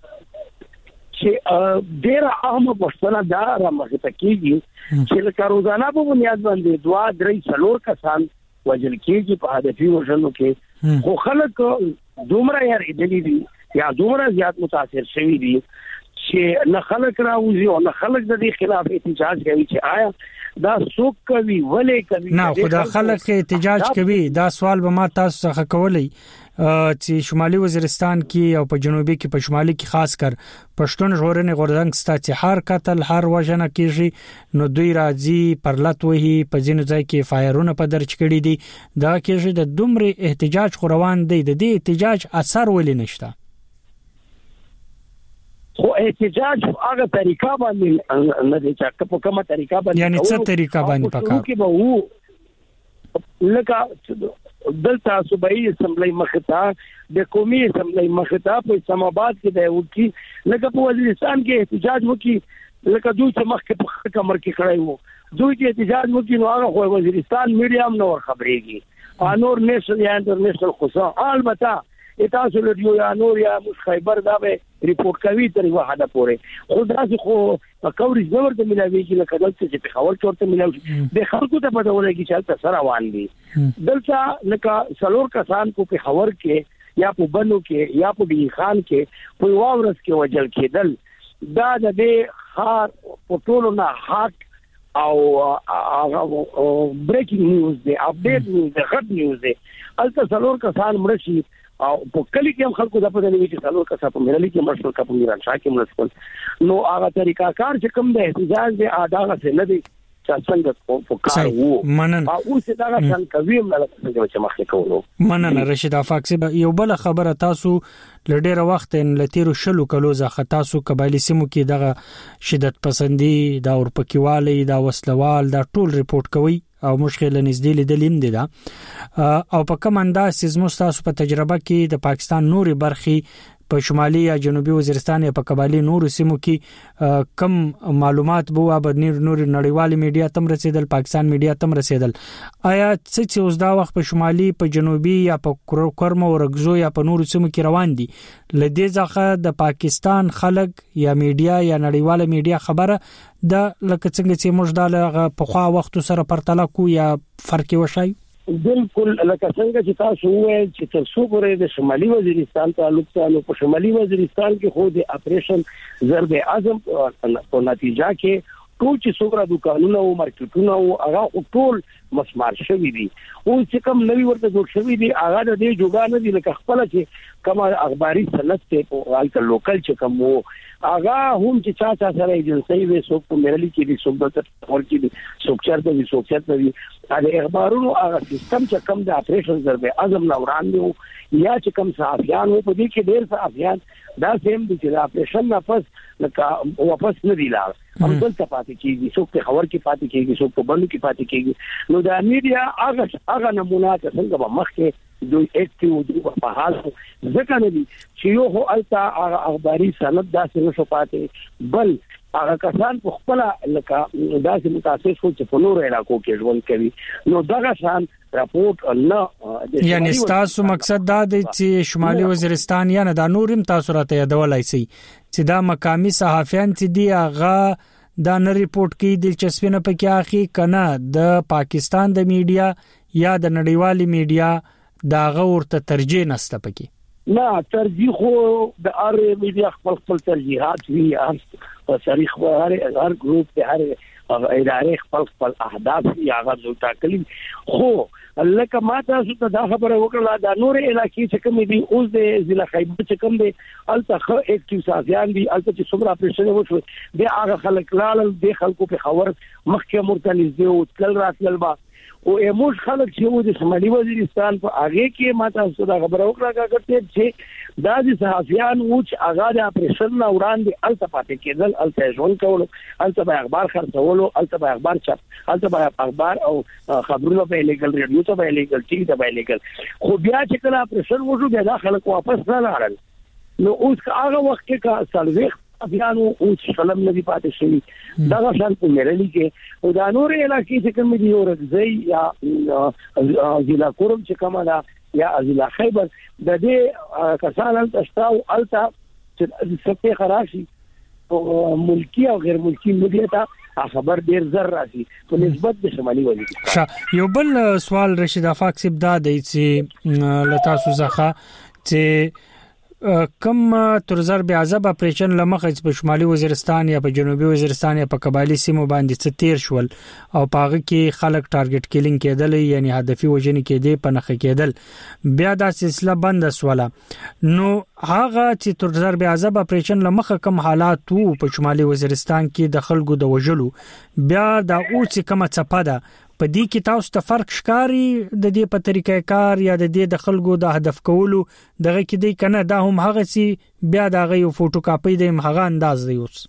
[SPEAKER 4] چې ډیر اهم پښتنه دا رامخته کیږي چې لکه روزانه په بنیاد باندې 2-3 څلور کسان وجل کیږي په هدفي وژنو کې خو خلک دومره یې دي یا دومره زیات متاثر شوي دي چې نه خلک راوځي او نه خلک د دې خلاف احتجاج کوي چې آیا دا څوک کوي ولې کوي
[SPEAKER 22] نه خدا خلک احتجاج کوي. دا سوال به ما تاسو څخه کولای چې شمالي وزیرستان کې او په جنوبي کې په شمالي کې خاص کر پښتون ژغورنې غورځنګ ستا چې هر قتل هر وژنه کیږي نو دوی راځي پرلط وهي په ځینو ځای کې فایرونه په درچ کړي دي دا کیږي د دومره احتجاج خوروان دی د دې احتجاج اثر ولې نشته؟
[SPEAKER 4] خو احتجاج هغه طریقه باندې نه دي چې په کومه طریقه باندې
[SPEAKER 22] یعنی څه طریقه باندې پکار
[SPEAKER 4] کې به وو لکه دلته صوبایي اسمبلی مخته د قومي اسمبلی مخته په اسلام آباد کې دی وکي لکه په وزیرستان کې احتجاج وکي لکه دوی چې مخکې په کمر کې کړای وو دوی چې احتجاج وکي نو هغه خو وزیرستان میډیا هم نور خبرېږي انور نېشنل یا انټرنیشنل خصوصا البته تاسو له یو یا نور یا مش خیبر دا به ریپورت کوي تر واحده پورې خدای خو کورج نور ته ملاوي چې لکه دلته چې په خبر چورته ملاوي د خلکو ته پته ولګي چې تاسو سره روان دي دلته لکه سلور کسان کو په خبر کې یا په بنو کې یا په دی خان کې په واورس کې وجل کېدل دا د دې خار په ټولو نه حق او بریکینګ نیوز دی اپډیټ نیوز دی غټ نیوز دی البته سلور کسان مرشي او په کلی کې هم خلکو د پدې وی چې څلور کسه په ملي کې مرشل کا په میران شاه کې مرشل نو هغه طریقہ کار چې کوم د احتجاج دی اډاغه څه نه دی چې څنګه په کار وو
[SPEAKER 22] منن
[SPEAKER 4] او څه دا څنګه کوي مله چې مخکې کولو.
[SPEAKER 22] منن رشید افاق یو بل خبره تاسو لډیره وخت ان لتیرو شلو کلو ځخه تاسو قبایلی سیمو کې دغه شدت پسندي دا اورپکیوالي دا وسلوال دا ټول ریپورت کوي او مشکل نږدې لیدلیم دي دا او په کوم انداز چې تاسو په تجربه کې د پاکستان نوري برخي په شمالي یا جنوبي وزیرستان یا په قبایلی نور سیمو کې کم معلومات بو اب نور نړیوالي میډیا تم رسیدل پاکستان میډیا تم رسیدل آیا څه اوس دا وخت په شمالي په جنوبي یا په کورم او رګزو یا په نور سیمو کې روان دي لدې ځخه د پاکستان خلک یا میډیا یا نړیواله میډیا خبره د لکه څنګه چې موږ د په خوا وخت سره پرتله کو یا فرق وشي
[SPEAKER 4] بالکل لکه څنګه چې تاسو وویل چې تر څو پورې د شمالي وزیرستان تعلق ته په شمالي وزیرستان کې خو د اپریشن ضرب اعظم په نتیجه کې ټول چې څومره دکانونه او مارکیټونه او هغه ټول مسمار شوی دي او چې کوم نوی ورته جوړ شوی دي هغه د دې جوګانه دي لکه خپل چې کوم اخباري سند ته او الکل لوکل چې کوم هغه هم چې چا سره ایجنسی وي څوک په مرلي کې دي څوک د ورکی دي څوک چرته دي څوک چرته دي دا اخبارونو هغه سیستم چې کوم د اپریشن ضرب اعظم نوران دی یا چې کوم صحافیان وو په دې کې ډېر صحافیان دا سیم دي چې اپریشن نه واپس نه دی لاړ هم دلته پاتې کیږي څوک په خبر کې پاتې کیږي څوک په بندو کې پاتې کیږي نو د میډیا هغه نمونه څنګه به مخکې دوی اکټیو دوی په حال ځکه نه دي چې یو هو التا اخباري سند داسې نشو پاتې بل هغه کسان په خپل لکه داسې متاسف شو چې په نور علاقو کې ژوند کوي نو دغه شان راپورټ نه
[SPEAKER 22] یعنی تاسو مقصد دا دی چې شمالي وزیرستان یا نه د نورم تاسو راته یادولای شي چې دا مقامی صحافیان چې دی هغه دا نه ریپورت کوي دلچسپي نه پکې اخی کنه د پاکستان د میډیا یا د نړیوالي میډیا دا غورته ترجیح نسته پکې
[SPEAKER 4] نه ترجیح خو د ار میډیا خپل ترجیحات وی په تاریخ هر ګروپ ته هر ادارې خپل اهداف یا غوښتل ټاکلي خو لکه ما تاسو ته دا خبره وکړه دا نور علاقې چې کوم دي اوس د ضلع خیبر چې کوم دي الته اکټیو صحافیان دي الته چې څومره اپریشن وشو د هغه خلک لاله د خلکو په خبر مخکې مرتلز دی او تل راتلل با او موږ خلک چې د شمالي وزیرستان په هغه کې ما تاسو ته خبره وکړه چې دا د صحافیان او چې هغه د اپریشن نه وړاندې الته پاتې کېدل الته ژوند کول الته به اخبار خرڅول الته به اخبار چاپ الته به اخبار او خبرونه په لیګل ریډیو ته به لیګل ټي ته به لیګل خو بیا چې کله اپریشن وشو بیا د خلک واپس نه لاړل نو اوس هغه وخت کې کا سلويخ افیانو او شلم ندی پاتې شي دا شان په مرلي کې او دا نور علاقې چې کوم دي اورځي یا ضلع کورم چې کومه دا یا ضلع خیبر د دې کسان تشتاو التا چې سپه خراشي ملکی او غیر ملکی میډیا ته خبر ډیر زر راځي په نسبت د شمالي وزیرستان
[SPEAKER 22] یو بل سوال رشید افاق صاحب دا دی چې لتا سوزخه چې کم تر ضرب اعظم اپریشن لمخ په شمالي وزیرستان یا په جنوبي وزیرستان یا په قبایلی سیمو باندې څه تیر شول او پاغه کې خلک ټارګټ کیلینګ کېدل یعنی هدفي وژنې کېدې په نخ کېدل بیا دا سلسله بند شوله نو هغه چې تر ضرب اعظم اپریشن لمخ کم حالات وو په شمالي وزیرستان کې د خلکو د وژلو بیا دا او چې کومه چپه ده په دې کې تاسو ته فرق ښکاری د دې په طریقې کار یا د دې د خلکو د هدف کولو دغه کې دی کنه دا هم هغه سي بیا دغه یو فوټو کاپي دی هغه انداز دی اوس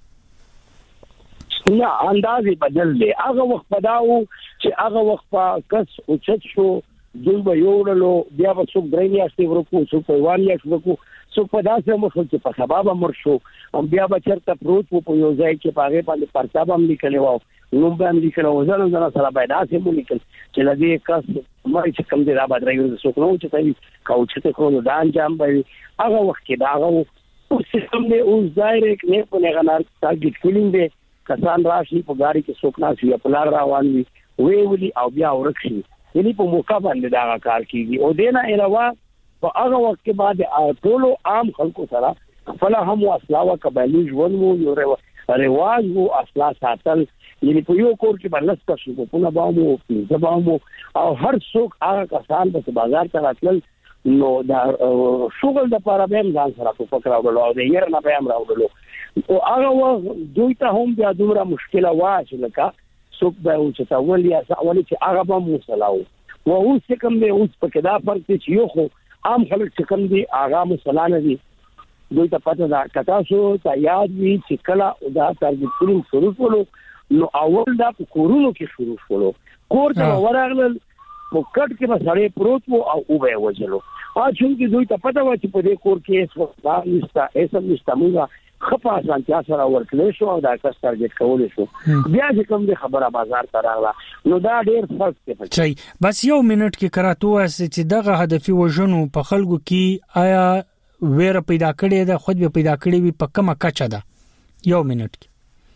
[SPEAKER 4] نه اندازې بدل دی هغه وخت پداو چې هغه وخت په کس او چت شو دوی به یوړلو بیا به څوک درې میاشتې ورکو څوک په وان یا څوک څوک په داسې مخ چې په سبب مرشو او بیا به چرته پروت په یو ځای کې پاغه باندې پرتاب هم لیکلی و نو باندې لیکل او ځان سره باید اسې مو لیکل چې لدی کس مې چې کوم دی را باندې راغلی څوک نو چې تاسو کاوچ ته کولو دا انجام به هغه وخت کې دا هغه سیستم دی اوس ډایرکټ نه په نه غنار ټارګټ کولینګ دی کسان راشي په غاړي کې څوک ناشي په لار روان وي وی او بیا ورکشي یعنی په موقع باندې دا کار کیږي او دینه علاوه په هغه وخت کې بعد ټول عام خلکو سره خپل هم اسلاوه قبایلی ژوند وو یو رواج وو اسلا ساتل یعنی په یو کور کې بلس تاسو په نه باندې زبامو او هر څوک هغه کسان په بازار ته راتل نو دا شغل د لپاره به ځان سره په فکر راوړل او د یې نه به هم راوړل او هغه دوی ته هم بیا دومره مشکله واشه لکه څوک به او چې تاول یا اول چې هغه به مسلاو او اوس کوم دی اوس په کې دا فرق چې یو خو عام خلک چې کوم دی هغه مسلانه دي دوی ته پته دا کتاسو ته یاد وی چې کله دا تارګټ کولم شروع کړو نو اول دا په کورونو کې شروع کړو کور ته ورغلل په کټ کې به سړی پروت وو او به وځلو چې دوی ته پته و چې په دې کور کې څه دا نشته ایسم نشته موږ خپه سانتیا سره ورکلې شو او دا کس ټارګټ کول شو بیا چې کوم دی خبره بازار ته راغله نو دا ډیر فرق دی
[SPEAKER 22] چي بس یو منټ کې کراتو چې دغه هدفي وژنو په خلکو کې آیا ویره پیدا کړې ده خود به پیدا کړې وي په کومه کچه ده یو منټ کې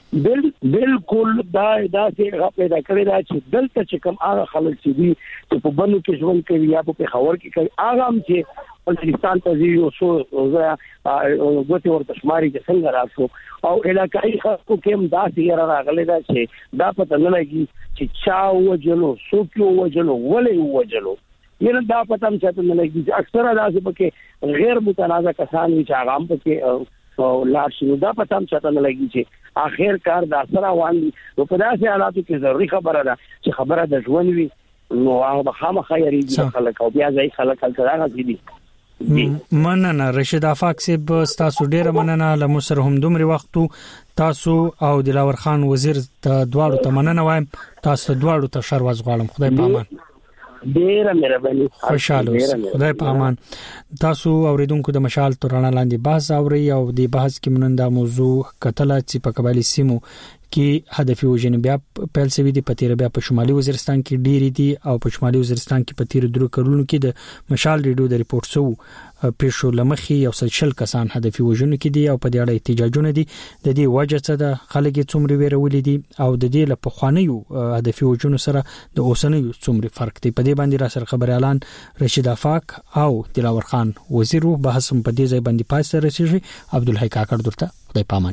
[SPEAKER 4] بالکل دا څه پیدا کړی دا چې دلته چې کوم هغه خلک چې دي چې په بنو کې ژوند کوي یا په خبر کې کوي هغه هم چې پاکستان ته یو څو غوته ورته شماري چې څنګه راځو او علاقائی خلکو کې هم دا څنګه راغلي دا چې دا پته نه لګي چې چا وجلو سوکیو وجلو ولې وجلو یره دا پته هم چاته نه لګي چې اکثره داسې پکې غیر متنازع کسان وي چې هغه هم پکې او لا شنو دا پته هم چاته نه لګي چې اخر کار دا سره واني نو په داسې حالاتو کې ضروري خبره ده چې خبره د ژوند وي نو هغه خامخا یریږي خلک او بیا ځای خلک هلته راځي
[SPEAKER 22] مننه رشید افاق صاحب تاسو ډیره مننه له سره هم دومره وخت تاسو او دلاور خان وزیر ته دواړو ته مننه وایم تاسو دواړو ته شرواز غواړم خدای په امان
[SPEAKER 4] ډیره مهرباني
[SPEAKER 22] خوشاله اوسئ خدای په امان تاسو اوریدونکو د مشال تورانه لاندې بحث اوري او د بحث کې مونږ د موضوع کتل چې په قبایلی سیمو کې هدفي وژنې بیا پیل شوې دي په تیر بیا په شمالي وزیرستان کې ډېری دي او په شمالي وزیرستان کې په تیر درو کلونو کې د مشال ریډیو د ریپورت سو پیښو لمخي یو سلسله کسان هدفي وژنې کې دي او په دې اړه احتجاجونه دي د دې وجه څه ده خلک څومره ویرولې دي او د دې له پخوانیو هدفي وژنو سره د اوسنیو څومره فرق دی په دې باندې را سره خبر اعلان رشید افاق او دلاور خان وزیر بحث په دې ځای باندې پاتې رسیږي عبدالحی کاکړ درته خدای پامان